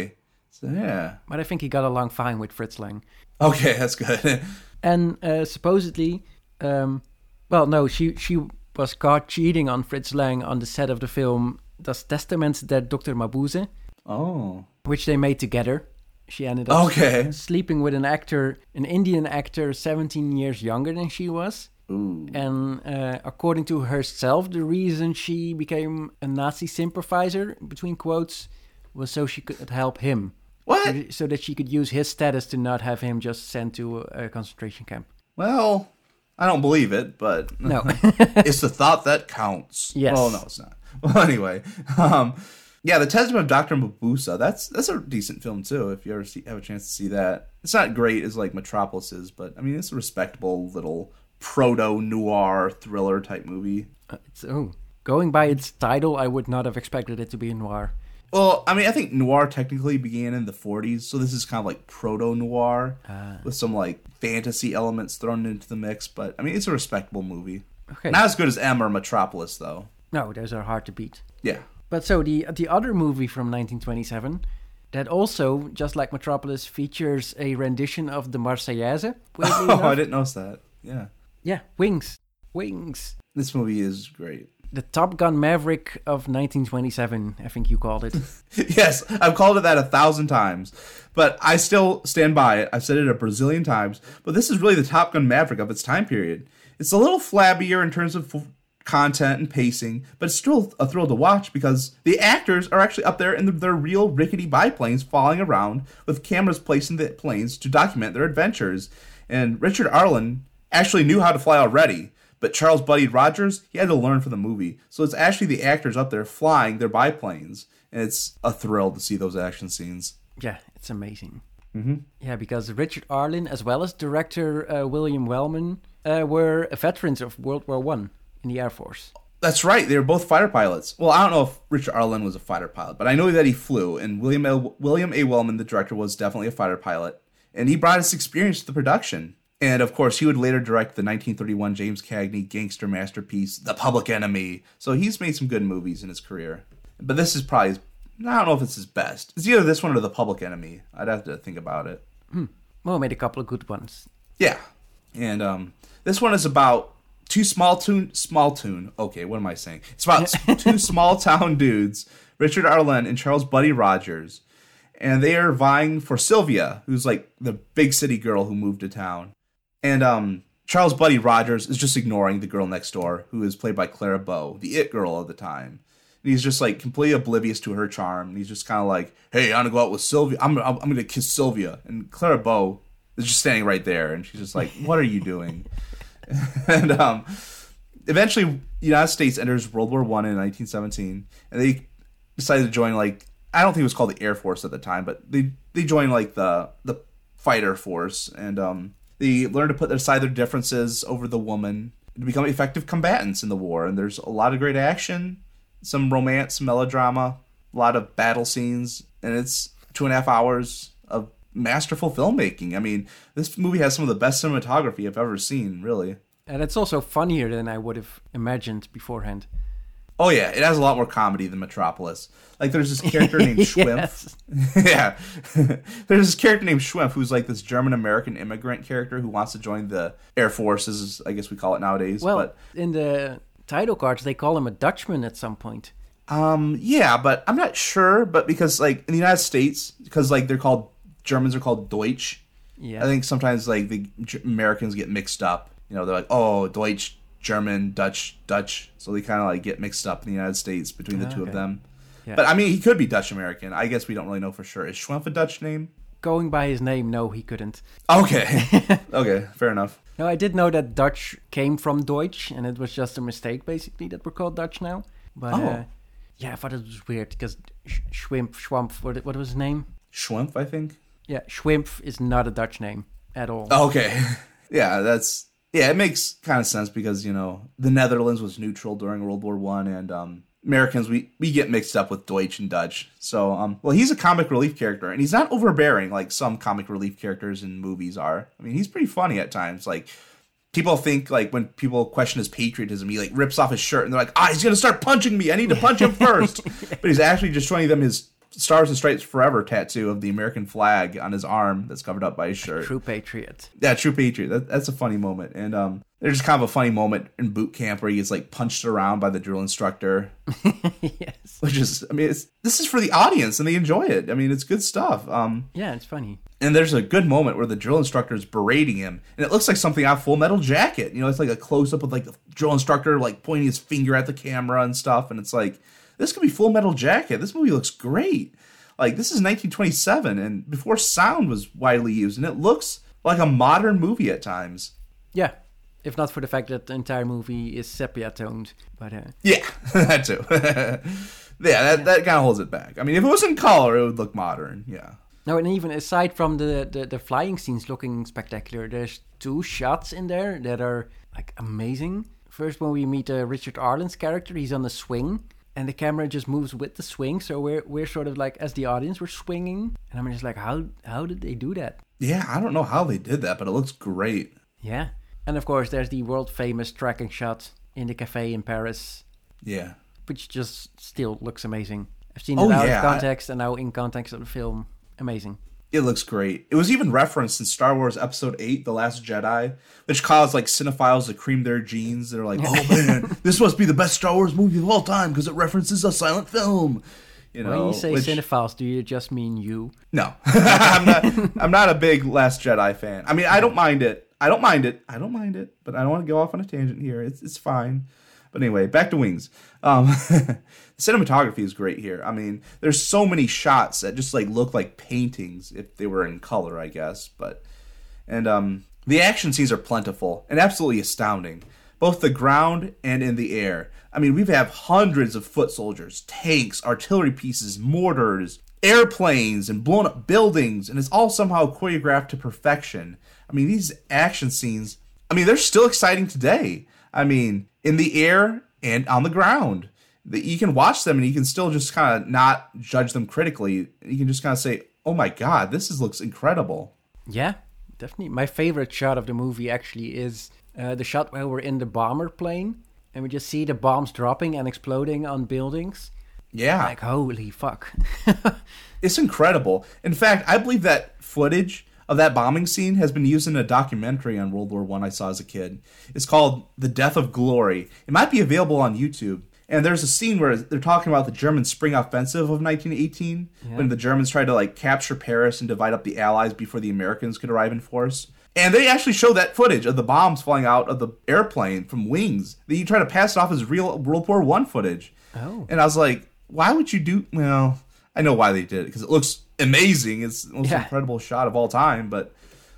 So, yeah. But I think he got along fine with Fritz Lang. Okay, that's good. And uh, supposedly, um, well, no, she she was caught cheating on Fritz Lang on the set of the film Das Testament der Doktor Mabuse, Oh. which they made together. She ended up Okay. sleeping with an actor, an Indian actor, seventeen years younger than she was. Ooh. And uh, according to herself, the reason she became a Nazi sympathizer, between quotes, was so she could help him. What? So, so that she could use his status to not have him just sent to a concentration camp. Well, I don't believe it, but No. it's the thought that counts. Yes. Oh, no, it's not. Well, anyway. Um, yeah, The Testament of Doctor Mabusa, that's that's a decent film, too, if you ever see, have a chance to see that. It's not great as, like, Metropolis is, but, I mean, it's a respectable little proto-noir thriller-type movie. Uh, it's, oh, going by its title, I would not have expected it to be noir. Well, I mean, I think noir technically began in the forties, so this is kind of like proto-noir Ah. with some, like, fantasy elements thrown into the mix, but, I mean, it's a respectable movie. Okay. Not as good as M or Metropolis, though. No, those are hard to beat. Yeah. But so the the other movie from nineteen twenty-seven that also, just like Metropolis, features a rendition of the Marseillaise. weirdly Oh, enough. I didn't notice that. Yeah. Yeah, Wings. Wings. This movie is great. The Top Gun Maverick of nineteen twenty-seven, I think you called it. Yes, I've called it that a thousand times, but I still stand by it. I've said it a Brazilian times, but this is really the Top Gun Maverick of its time period. It's a little flabbier in terms of f- content and pacing, but it's still a thrill to watch because the actors are actually up there in the, their real rickety biplanes falling around with cameras placed in the planes to document their adventures. And Richard Arlen actually knew how to fly already, but Charles Buddy Rogers, he had to learn for the movie. So it's actually the actors up there flying their biplanes, and it's a thrill to see those action scenes. Yeah, it's amazing. Mm-hmm. Yeah, because Richard Arlen, as well as director uh, William Wellman, uh, were veterans of World War One in the Air Force. That's right. They were both fighter pilots. Well, I don't know if Richard Arlen was a fighter pilot, but I know that he flew. And William A. William A. Wellman, the director, was definitely a fighter pilot. And he brought his experience to the production. And, of course, he would later direct the nineteen thirty-one James Cagney gangster masterpiece, The Public Enemy. So he's made some good movies in his career. But this is probably, his, I don't know if it's his best. It's either this one or The Public Enemy. I'd have to think about it. Hmm. Well, made a couple of good ones. Yeah. And um, this one is about two small tune, small tune. Okay, what am I saying? It's about two small town dudes, Richard Arlen and Charles Buddy Rogers. And they are vying for Sylvia, who's like the big city girl who moved to town. And um, Charles Buddy Rogers is just ignoring the girl next door, who is played by Clara Bow, the it girl of the time. And he's just like completely oblivious to her charm. And he's just kind of like, hey, I want to go out with Sylvia. I'm, I'm, I'm going to kiss Sylvia. And Clara Bow is just standing right there. And she's just like, what are you doing? And um, eventually, the United States enters World War One in nineteen seventeen. And they decided to join, like, I don't think it was called the Air Force at the time, but they, they joined, like, the, the fighter force. And um, they learned to put aside their differences over the woman to become effective combatants in the war. And there's a lot of great action, some romance, some melodrama, a lot of battle scenes, and it's two and a half hours of masterful filmmaking. I mean, this movie has some of the best cinematography I've ever seen, really. And it's also funnier than I would have imagined beforehand. Oh yeah, it has a lot more comedy than Metropolis. Like there's this character named Schwimp. Yeah. There's this character named Schwimp who's like this German-American immigrant character who wants to join the Air Forces, I guess we call it nowadays. Well, but in the title cards, they call him a Dutchman at some point. Um, yeah, but I'm not sure. But because like in the United States, because like they're called, Germans are called Deutsch. Yeah. I think sometimes like the G- Americans get mixed up. You know, they're like, oh, Deutsch, German, Dutch, Dutch. So they kind of like get mixed up in the United States between the Ah, two okay. of them. Yeah. But I mean, he could be Dutch American. I guess we don't really know for sure. Is Schwemp a Dutch name? Going by his name, no, he couldn't. Okay. Okay, fair enough. No, I did know that Dutch came from Deutsch, and it was just a mistake, basically, that we're called Dutch now. But, Oh. uh, yeah, I thought it was weird, because Sch- Schwimp, Schwamp, what, what was his name? Schwemp, I think. Yeah, Schwimp is not a Dutch name at all. Okay. Yeah, that's yeah, it makes kind of sense because, you know, the Netherlands was neutral during World War One, and um, Americans we, we get mixed up with Deutsch and Dutch. So um well he's a comic relief character, and he's not overbearing like some comic relief characters in movies are. I mean, he's pretty funny at times. Like people think like when people question his patriotism, he like rips off his shirt and they're like, ah, he's gonna start punching me. I need to punch him first. But he's actually just showing them his Stars and Stripes Forever tattoo of the American flag on his arm that's covered up by his shirt. True patriot. Yeah, true patriot. That, that's a funny moment. And um, there's kind of a funny moment in boot camp where he gets like punched around by the drill instructor. Yes. Which is, I mean, it's, this is for the audience and they enjoy it. I mean, it's good stuff. Um, Yeah, it's funny. and there's a good moment where the drill instructor is berating him, and it looks like something out of Full Metal Jacket. You know, it's like a close up of like the drill instructor like pointing his finger at the camera and stuff. And it's like, this could be Full Metal Jacket. This movie looks great. Like, this is nineteen twenty-seven, and before sound was widely used, and it looks like a modern movie at times. Yeah. If not for the fact that the entire movie is sepia toned. But uh, Yeah, that too. yeah, that, that kind of holds it back. I mean, if it was in color, it would look modern. Yeah. no, and even aside from the, the, the flying scenes looking spectacular, there's two shots in there that are like amazing. First, when we meet uh, Richard Arlen's character, he's on the swing, and the camera just moves with the swing. So we're we're sort of like, as the audience, we're swinging, and I'm just like, how how did they do that? Yeah, I don't know how they did that, but it looks great. Yeah. And of course, there's the world famous tracking shot in the cafe in Paris, Yeah. which just still looks amazing. I've seen it Oh, out yeah, of context and now in context of the film. Amazing. It looks great. It was even referenced in Star Wars Episode eight, The Last Jedi, which caused like cinephiles to cream their jeans. They're like, oh man, this must be the best Star Wars movie of all time because it references a silent film. You know, When you say which- cinephiles, do you just mean you? No, I'm not. I'm not a big Last Jedi fan. I mean, I don't mind it. I don't mind it. I don't mind it. But I don't want to go off on a tangent here. It's it's fine. But anyway, back to Wings. Um, the cinematography is great here. I mean, there's so many shots that just like look like paintings if they were in color, I guess. But and um, the action scenes are plentiful and absolutely astounding, both the ground and in the air. I mean, we have hundreds of foot soldiers, tanks, artillery pieces, mortars, airplanes, and blown up buildings, and it's all somehow choreographed to perfection. I mean, these action scenes, I mean, they're still exciting today. I mean, in the air and on the ground. The, you can watch them and you can still just kind of not judge them critically. You can just kind of say, oh my God, this is, looks incredible. Yeah, definitely. My favorite shot of the movie actually is uh, the shot where we're in the bomber plane and we just see the bombs dropping and exploding on buildings. Yeah. Like, holy fuck. It's incredible. In fact, I believe that footage of that bombing scene has been used in a documentary on World War One I saw as a kid. It's called The Death of Glory. It might be available on YouTube. And there's a scene where they're talking about the German spring offensive of nineteen eighteen, Yeah. when the Germans tried to like capture Paris and divide up the Allies before the Americans could arrive in force. And they actually show that footage of the bombs falling out of the airplane from wings. They try to pass it off as real World War One footage. Oh. And I was like, why would you do... Well, I know why they did it, because it looks amazing. It's the most Yeah. incredible shot of all time. But,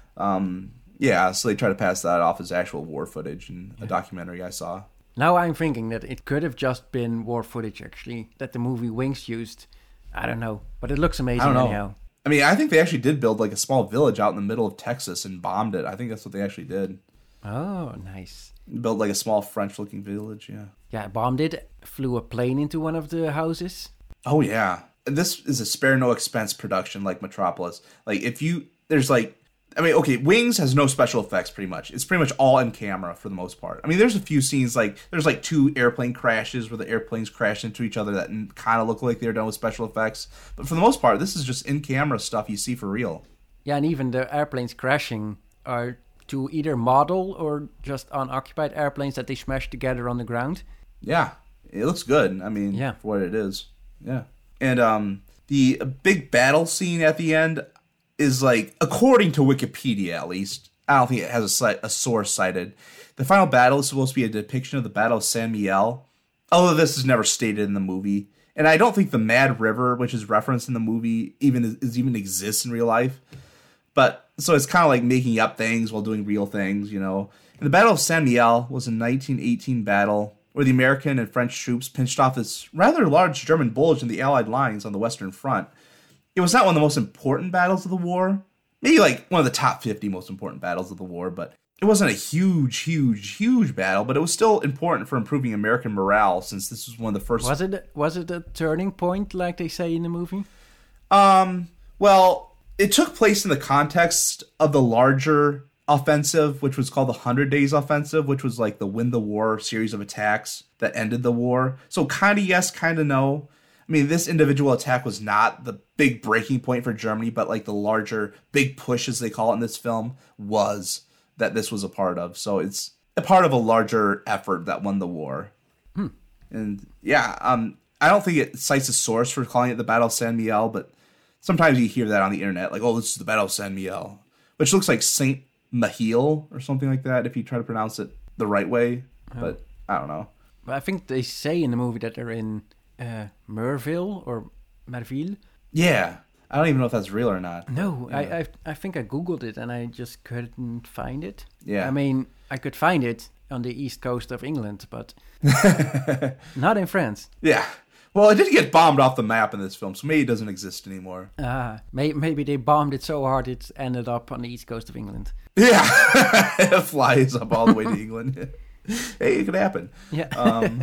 um, yeah, so they try to pass that off as actual war footage in a documentary I saw. Now I'm thinking that it could have just been war footage, actually, that the movie Wings used. I don't know, but it looks amazing I don't know. anyhow. I mean, I think they actually did build like a small village out in the middle of Texas and bombed it. I think that's what they actually did. Oh, nice. Built like a small French-looking village, yeah. Yeah, bombed it, flew a plane into one of the houses. Oh, yeah. And this is a spare no expense production like Metropolis. Like, if you... There's like... I mean, okay, Wings has no special effects pretty much. It's pretty much all in camera for the most part. I mean, there's a few scenes like... There's like two airplane crashes where the airplanes crash into each other that kind of look like they're done with special effects. But for the most part, this is just in-camera stuff you see for real. Yeah, and even the airplanes crashing are to either model or just unoccupied airplanes that they smashed together on the ground. Yeah, it looks good. I mean, Yeah. for what it is. Yeah. And um, the big battle scene at the end is like, according to Wikipedia at least, I don't think it has a, site, a source cited. The final battle is supposed to be a depiction of the Battle of San Miguel, although this is never stated in the movie. And I don't think the Mad River, which is referenced in the movie, even is even exists in real life. But so it's kind of like making up things while doing real things, you know. And the Battle of San Miguel was a nineteen eighteen battle where the American and French troops pinched off this rather large German bulge in the Allied lines on the Western Front. It was not one of the most important battles of the war, maybe like one of the top fifty most important battles of the war, but it wasn't a huge, huge, huge battle, but it was still important for improving American morale since this was one of the first... Was it was it a turning point, like they say in the movie? Um, well, it took place in the context of the larger offensive, which was called the Hundred Days Offensive, which was like the Win the War series of attacks that ended the war. So kind of yes, kind of no. I mean, this individual attack was not the big breaking point for Germany, but like the larger big push, as they call it in this film, was that this was a part of. So it's a part of a larger effort that won the war. Hmm. And yeah, um, I don't think it cites a source for calling it the Battle of San Miel, but sometimes you hear that on the internet, like, oh, this is the Battle of San Miel, which looks like Saint Mihiel or something like that if you try to pronounce it the right way. Oh. But I don't know. But I think they say in the movie that they're in uh, Merville or Merville. Yeah. I don't even know if that's real or not. No, yeah. I, I I think I Googled it and I just couldn't find it. Yeah. I mean, I could find it on the east coast of England, but not in France. Yeah. Well, it did get bombed off the map in this film, so maybe it doesn't exist anymore. Ah, may, maybe they bombed it so hard it ended up on the east coast of England. Yeah. It flies up all the way to England. Hey, it could happen. Yeah. Um,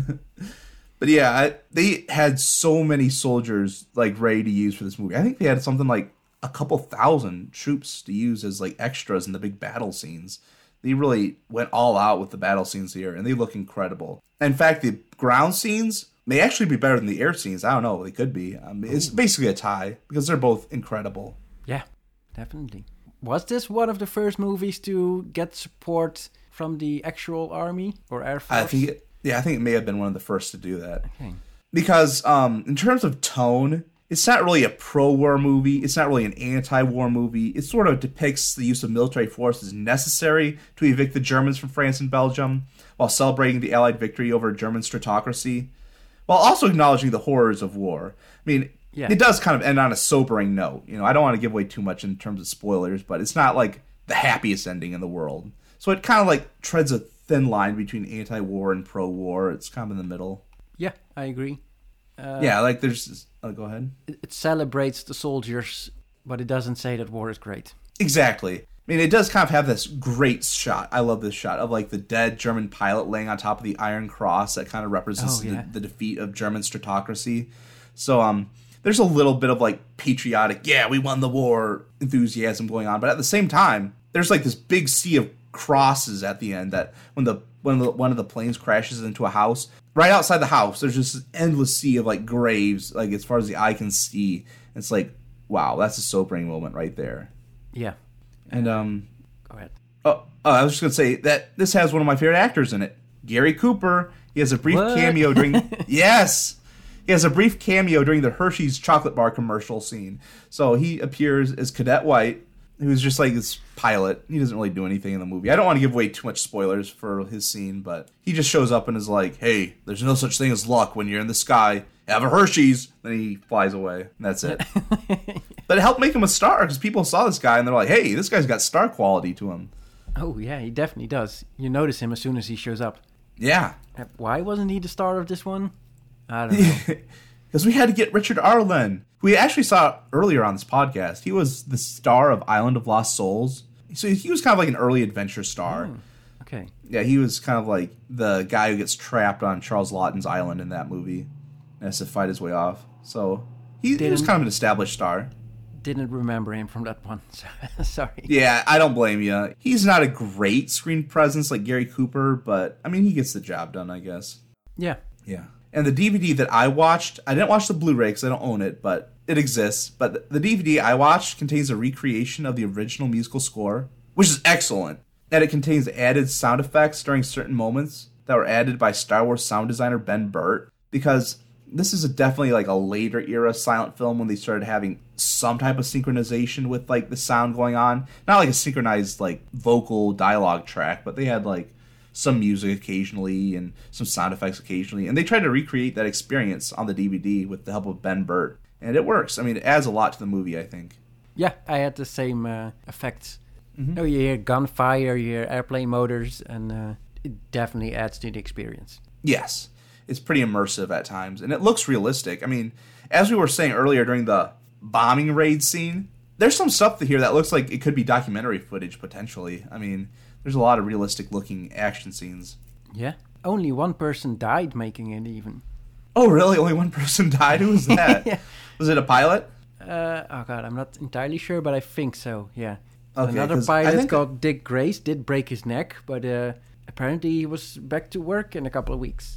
but yeah, I, they had so many soldiers like ready to use for this movie. I think they had something like a couple thousand troops to use as like extras in the big battle scenes. They really went all out with the battle scenes here, and they look incredible. In fact, the ground scenes may actually be better than the air scenes. I don't know. They could be. Um, it's basically a tie because they're both incredible. Yeah, definitely. Was this one of the first movies to get support from the actual army or air force? I think it, yeah, I think it may have been one of the first to do that. Okay. Because um, in terms of tone, it's not really a pro-war movie. It's not really an anti-war movie. It sort of depicts the use of military force as necessary to evict the Germans from France and Belgium while celebrating the Allied victory over German stratocracy, while also acknowledging the horrors of war. I mean, yeah. It does kind of end on a sobering note. You know, I don't want to give away too much in terms of spoilers, but it's not like the happiest ending in the world. So it kind of like treads a thin line between anti-war and pro-war. It's kind of in the middle. Yeah, I agree. Uh, yeah, like there's... This, oh, go ahead. It, it celebrates the soldiers, but it doesn't say that war is great. Exactly. I mean, it does kind of have this great shot. I love this shot of like the dead German pilot laying on top of the Iron Cross that kind of represents oh, yeah. the, the defeat of German stratocracy. So um, there's a little bit of like patriotic, yeah, we won the war enthusiasm going on. But at the same time, there's like this big sea of crosses at the end that when the when the, one of the planes crashes into a house, right outside the house, there's just this endless sea of like graves, like as far as the eye can see. It's like, wow, that's a sobering moment right there. Yeah. And um, go ahead. Oh, oh, I was just gonna say that this has one of my favorite actors in it, Gary Cooper. He has a brief what? cameo during. Yes, he has a brief cameo during the Hershey's chocolate bar commercial scene. So he appears as Cadet White, who's just like this pilot. He doesn't really do anything in the movie. I don't want to give away too much spoilers for his scene, but he just shows up and is like, "Hey, there's no such thing as luck when you're in the sky. Have a Hershey's." Then he flies away, and that's it. But it helped make him a star because people saw this guy and they're like, "Hey, this guy's got star quality to him." Oh yeah, he definitely does. You notice him as soon as he shows up. Yeah. Why wasn't he the star of this one? I don't know. Because we had to get Richard Arlen, who we actually saw earlier on this podcast. He was the star of Island of Lost Souls. So he was kind of like an early adventure star. Oh, okay. Yeah, he was kind of like the guy who gets trapped on Charles Lawton's island in that movie and has to fight his way off. So he, he was kind of an established star. Didn't remember him from that one. Sorry. Yeah, I don't blame you. He's not a great screen presence like Gary Cooper, but I mean, he gets the job done, I guess. Yeah. Yeah. And the D V D that I watched, I didn't watch the Blu-ray because I don't own it, but it exists. But the D V D I watched contains a recreation of the original musical score, which is excellent. And it contains added sound effects during certain moments that were added by Star Wars sound designer Ben Burtt, because this is a definitely like a later era silent film when they started having some type of synchronization with like the sound going on. Not like a synchronized like vocal dialogue track, but they had like some music occasionally and some sound effects occasionally. And they tried to recreate that experience on the D V D with the help of Ben Burtt. And it works. I mean, it adds a lot to the movie, I think. Yeah, I had the same uh, effects. Mm-hmm. Oh, you hear gunfire, you hear airplane motors, and uh, it definitely adds to the experience. Yes. It's pretty immersive at times, and it looks realistic. I mean, as we were saying earlier during the bombing raid scene, there's some stuff here that looks like it could be documentary footage, potentially. I mean, there's a lot of realistic-looking action scenes. Yeah. Only one person died making it, even. Oh, really? Only one person died? Who was that? Yeah. Was it a pilot? Uh, oh, God, I'm not entirely sure, but I think so, yeah. Okay, Another 'cause I pilot think- called Dick Grace did break his neck, but uh, apparently he was back to work in a couple of weeks.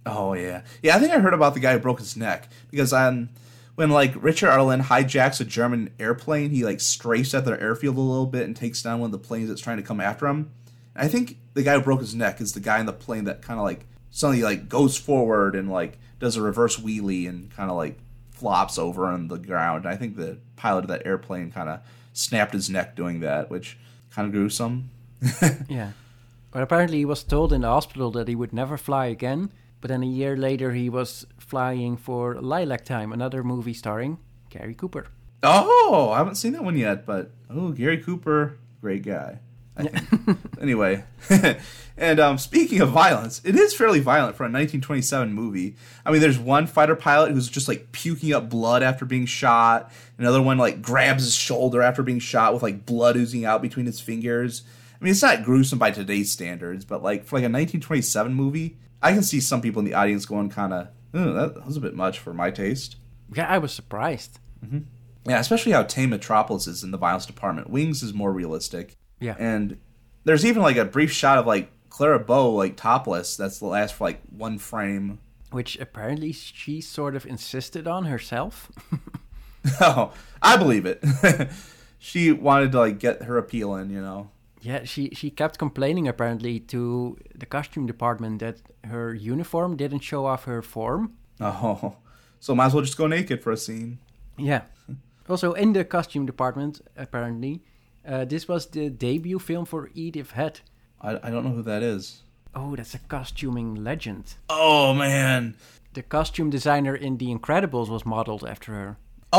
Oh yeah, yeah. I think I heard about the guy who broke his neck because um, when like Richard Arlen hijacks a German airplane, he like strafes at their airfield a little bit and takes down one of the planes that's trying to come after him. And I think the guy who broke his neck is the guy in the plane that kind of like suddenly like goes forward and like does a reverse wheelie and kind of like flops over on the ground. I think the pilot of that airplane kind of snapped his neck doing that, which kind of gruesome. Yeah. But apparently he was told in the hospital that he would never fly again. But then a year later he was flying for Lilac Time, another movie starring Gary Cooper. Oh, I haven't seen that one yet, but oh, Gary Cooper, great guy. I think. Anyway, and um, speaking of violence, it is fairly violent for a nineteen twenty-seven movie. I mean, there's one fighter pilot who's just like puking up blood after being shot. Another one like grabs his shoulder after being shot with like blood oozing out between his fingers. I mean, it's not gruesome by today's standards, but like for like a nineteen twenty-seven movie, I can see some people in the audience going kind of, oh, that was a bit much for my taste. Yeah, I was surprised. Mm-hmm. Yeah, especially how tame Metropolis is in the violence department. Wings is more realistic. Yeah. And there's even like a brief shot of like Clara Bow like topless that's the last for like one frame. Which apparently she sort of insisted on herself. Oh, I believe it. She wanted to like get her appeal in, you know. Yeah, she, she kept complaining apparently to the costume department that her uniform didn't show off her form. Oh, so might as well just go naked for a scene. Yeah. Also, in the costume department, apparently, uh, this was the debut film for Edith Head. I, I don't know who that is. Oh, that's a costuming legend. Oh, man. The costume designer in The Incredibles was modeled after her.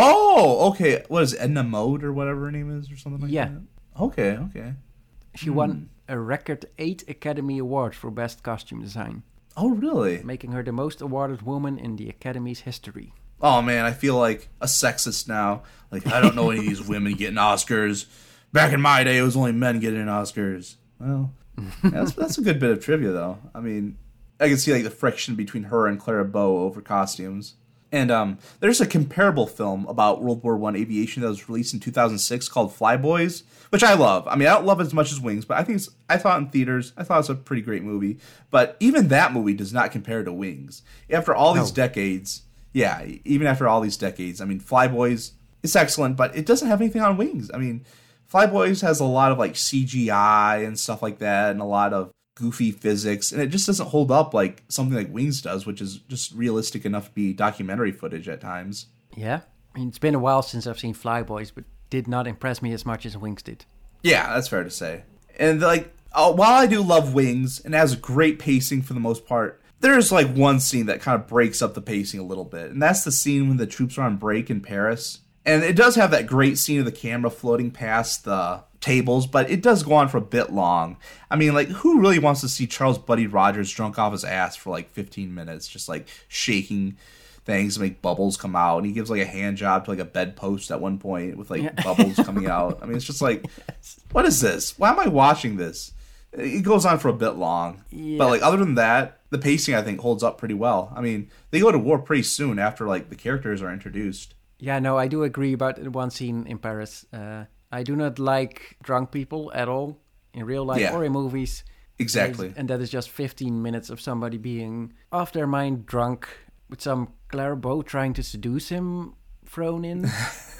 Oh, okay. What is it, Edna Mode or whatever her name is or something like yeah. that? Okay, okay. She hmm. won a record eight Academy Awards for Best Costume Design. Oh, really? Making her the most awarded woman in the Academy's history. Oh, man, I feel like a sexist now. Like, I don't know any of these women getting Oscars. Back in my day, it was only men getting Oscars. Well, yeah, that's, that's a good bit of trivia, though. I mean, I can see, like, the friction between her and Clara Bow over costumes. And um, there's a comparable film about World War One aviation that was released in two thousand six called Flyboys, which I love. I mean, I don't love it as much as Wings, but I think it's, I thought in theaters, I thought it was a pretty great movie. But even that movie does not compare to Wings. After all these no. decades, yeah, even after all these decades, I mean, Flyboys is excellent, but it doesn't have anything on Wings. I mean, Flyboys has a lot of like C G I and stuff like that, and a lot of goofy physics, and it just doesn't hold up like something like Wings does, which is just realistic enough to be documentary footage at times. Yeah, I mean, it's been a while since I've seen Flyboys, but did not impress me as much as Wings did. Yeah, that's fair to say. And like, uh, while I do love Wings and it has great pacing for the most part, there's like one scene that kind of breaks up the pacing a little bit, and that's the scene when the troops are on break in Paris. And it does have that great scene of the camera floating past the tables, but it does go on for a bit long. I mean, like, who really wants to see Charles Buddy Rogers drunk off his ass for like fifteen minutes, just like shaking things to make bubbles come out? And he gives like a hand job to like a bedpost at one point with like yeah. bubbles coming out. I mean, it's just like, yes. What is this? Why am I watching this? It goes on for a bit long. Yeah. But like, other than that, the pacing I think holds up pretty well. I mean, they go to war pretty soon after like the characters are introduced. Yeah, no, I do agree about one scene in Paris. Uh, I do not like drunk people at all in real life yeah. or in movies. Exactly. And that is just fifteen minutes of somebody being off their mind drunk with some Clara Bow trying to seduce him thrown in.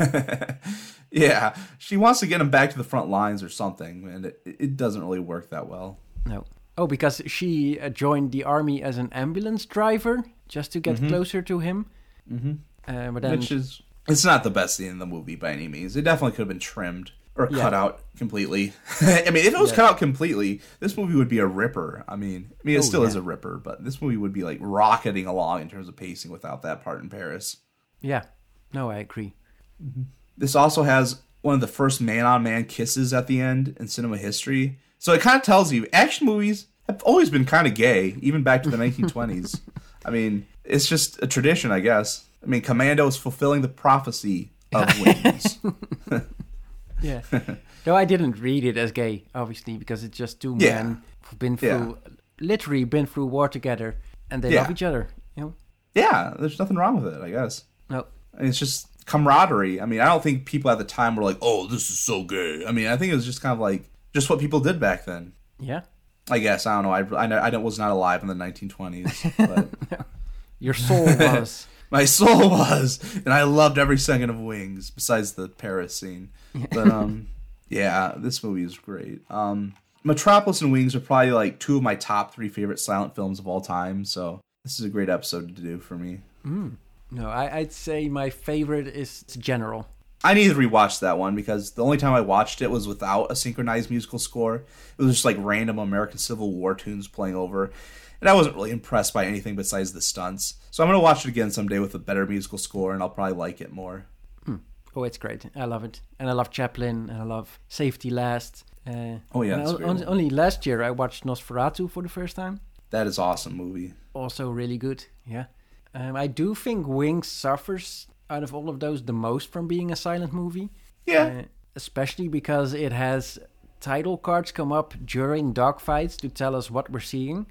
Yeah, she wants to get him back to the front lines or something, and it, it doesn't really work that well. No. Oh, because she uh, joined the army as an ambulance driver just to get mm-hmm. closer to him. Mm-hmm. Uh, but then Which is... It's not the best scene in the movie by any means. It definitely could have been trimmed or yeah. cut out completely. I mean, if it was yeah. cut out completely, this movie would be a ripper. I mean, I mean, it oh, still yeah. is a ripper, but this movie would be like rocketing along in terms of pacing without that part in Paris. Yeah. No, I agree. Mm-hmm. This also has one of the first man-on-man kisses at the end in cinema history. So it kind of tells you action movies have always been kind of gay, even back to the nineteen twenties. I mean, it's just a tradition, I guess. I mean, Commando is fulfilling the prophecy of Wings. Yeah. No, I didn't read it as gay, obviously, because it's just two yeah. men who've been through, yeah. literally been through war together, and they yeah. love each other, you know? Yeah, there's nothing wrong with it, I guess. No. I mean, it's just camaraderie. I mean, I don't think people at the time were like, oh, this is so gay. I mean, I think it was just kind of like, just what people did back then. Yeah. I guess I don't know. I I, know- I was not alive in the nineteen twenties, but Your soul was. my soul was, and I loved every second of Wings, besides the Paris scene. But um, yeah, this movie is great. Um, Metropolis and Wings are probably like two of my top three favorite silent films of all time. So this is a great episode to do for me. No, I, I'd say my favorite is General. I need to rewatch that one because the only time I watched it was without a synchronized musical score. It was just like random American Civil War tunes playing over. And I wasn't really impressed by anything besides the stunts. So I'm going to watch it again someday with a better musical score, and I'll probably like it more. Oh, it's great. I love it. And I love Chaplin, and I love Safety Last. Uh, Oh, yeah, and that's o- very only, well. only last year I watched Nosferatu for the first time. That is awesome movie. Also really good, yeah. Um, I do think Wings suffers out of all of those the most from being a silent movie. Yeah. Uh, especially because it has title cards come up during dogfights to tell us what we're seeing,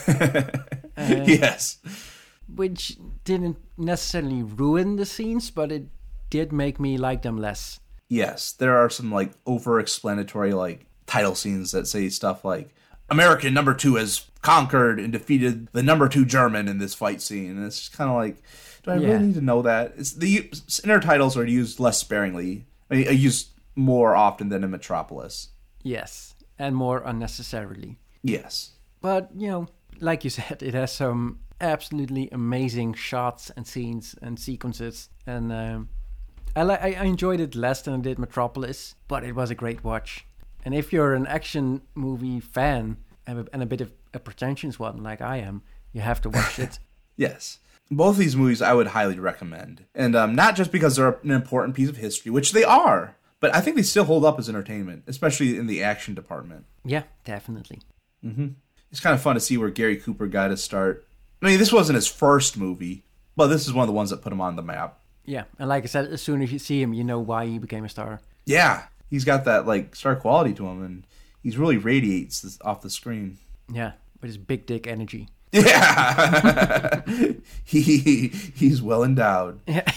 Yes. which didn't necessarily ruin the scenes, but it did make me like them less. Yes. There are some like over-explanatory like title scenes that say stuff like American number two has conquered and defeated the number two German in this fight scene. And it's just kind of like, do I Yeah. really need to know that? It's the inner titles are used less sparingly. I mean, are used more often than in Metropolis. Yes, and more unnecessarily. Yes. But, you know, like you said, it has some absolutely amazing shots and scenes and sequences. And um, I, li- I I enjoyed it less than I did Metropolis, but it was a great watch. And if you're an action movie fan, and a, and a bit of a pretentious one like I am, you have to watch it. Yes. Both these movies I would highly recommend. And um, not just because they're an important piece of history, which they are, but I think they still hold up as entertainment, especially in the action department. Yeah, definitely. It's kind of fun to see where Gary Cooper got his start. I mean, this wasn't his first movie, but this is one of the ones that put him on the map. Yeah, and like I said, as soon as you see him, you know why he became a star. Yeah. He's got that, like, star quality to him, and he's really radiates this off the screen. Yeah, with his big dick energy. Yeah. he He's well endowed.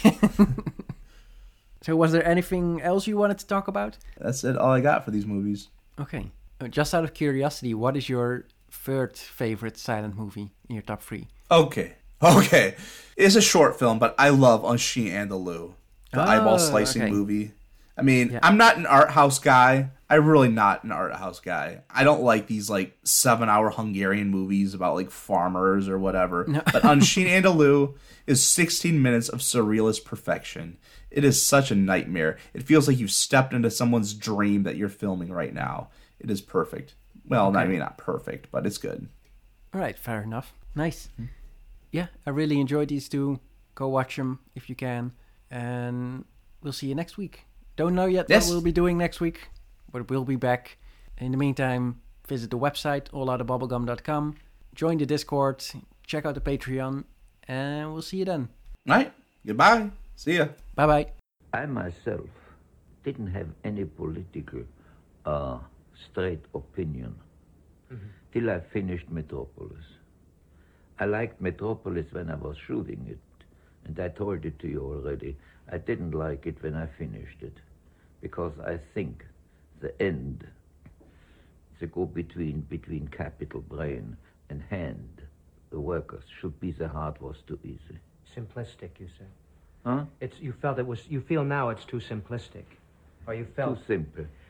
So was there anything else you wanted to talk about? That's it, all I got for these movies. Okay. Uh, Just out of curiosity, what is your third favorite silent movie in your top three? Okay. Okay. It's a short film, but I love Un Chien Andalou, the Oh, eyeball slicing okay. movie. I mean, Yeah. I'm not an art house guy. I'm really not an art house guy. I don't like these like seven hour Hungarian movies about like farmers or whatever. No. But Un Chien Andalou is sixteen minutes of surrealist perfection. It is such a nightmare. It feels like you've stepped into someone's dream that you're filming right now. It is perfect. Well, I mean, not perfect, but it's good. All right, fair enough. Nice. Yeah, I really enjoyed these two. Go watch them if you can. And we'll see you next week. Don't know yet Yes. what we'll be doing next week, but we'll be back. In the meantime, visit the website, all out of bubblegum dot com. Join the Discord. Check out the Patreon. And we'll see you then. All right. Goodbye. See ya. Bye-bye. I myself didn't have any political uh, straight opinion till I finished Metropolis. I liked Metropolis when I was shooting it, and I told it to you already. I didn't like it when I finished it, because I think the end, the go between between capital brain and hand, the workers, should be the heart was too easy. Simplistic, you say. Huh? It's you felt it was. You feel now it's too simplistic, or you felt. Too simple.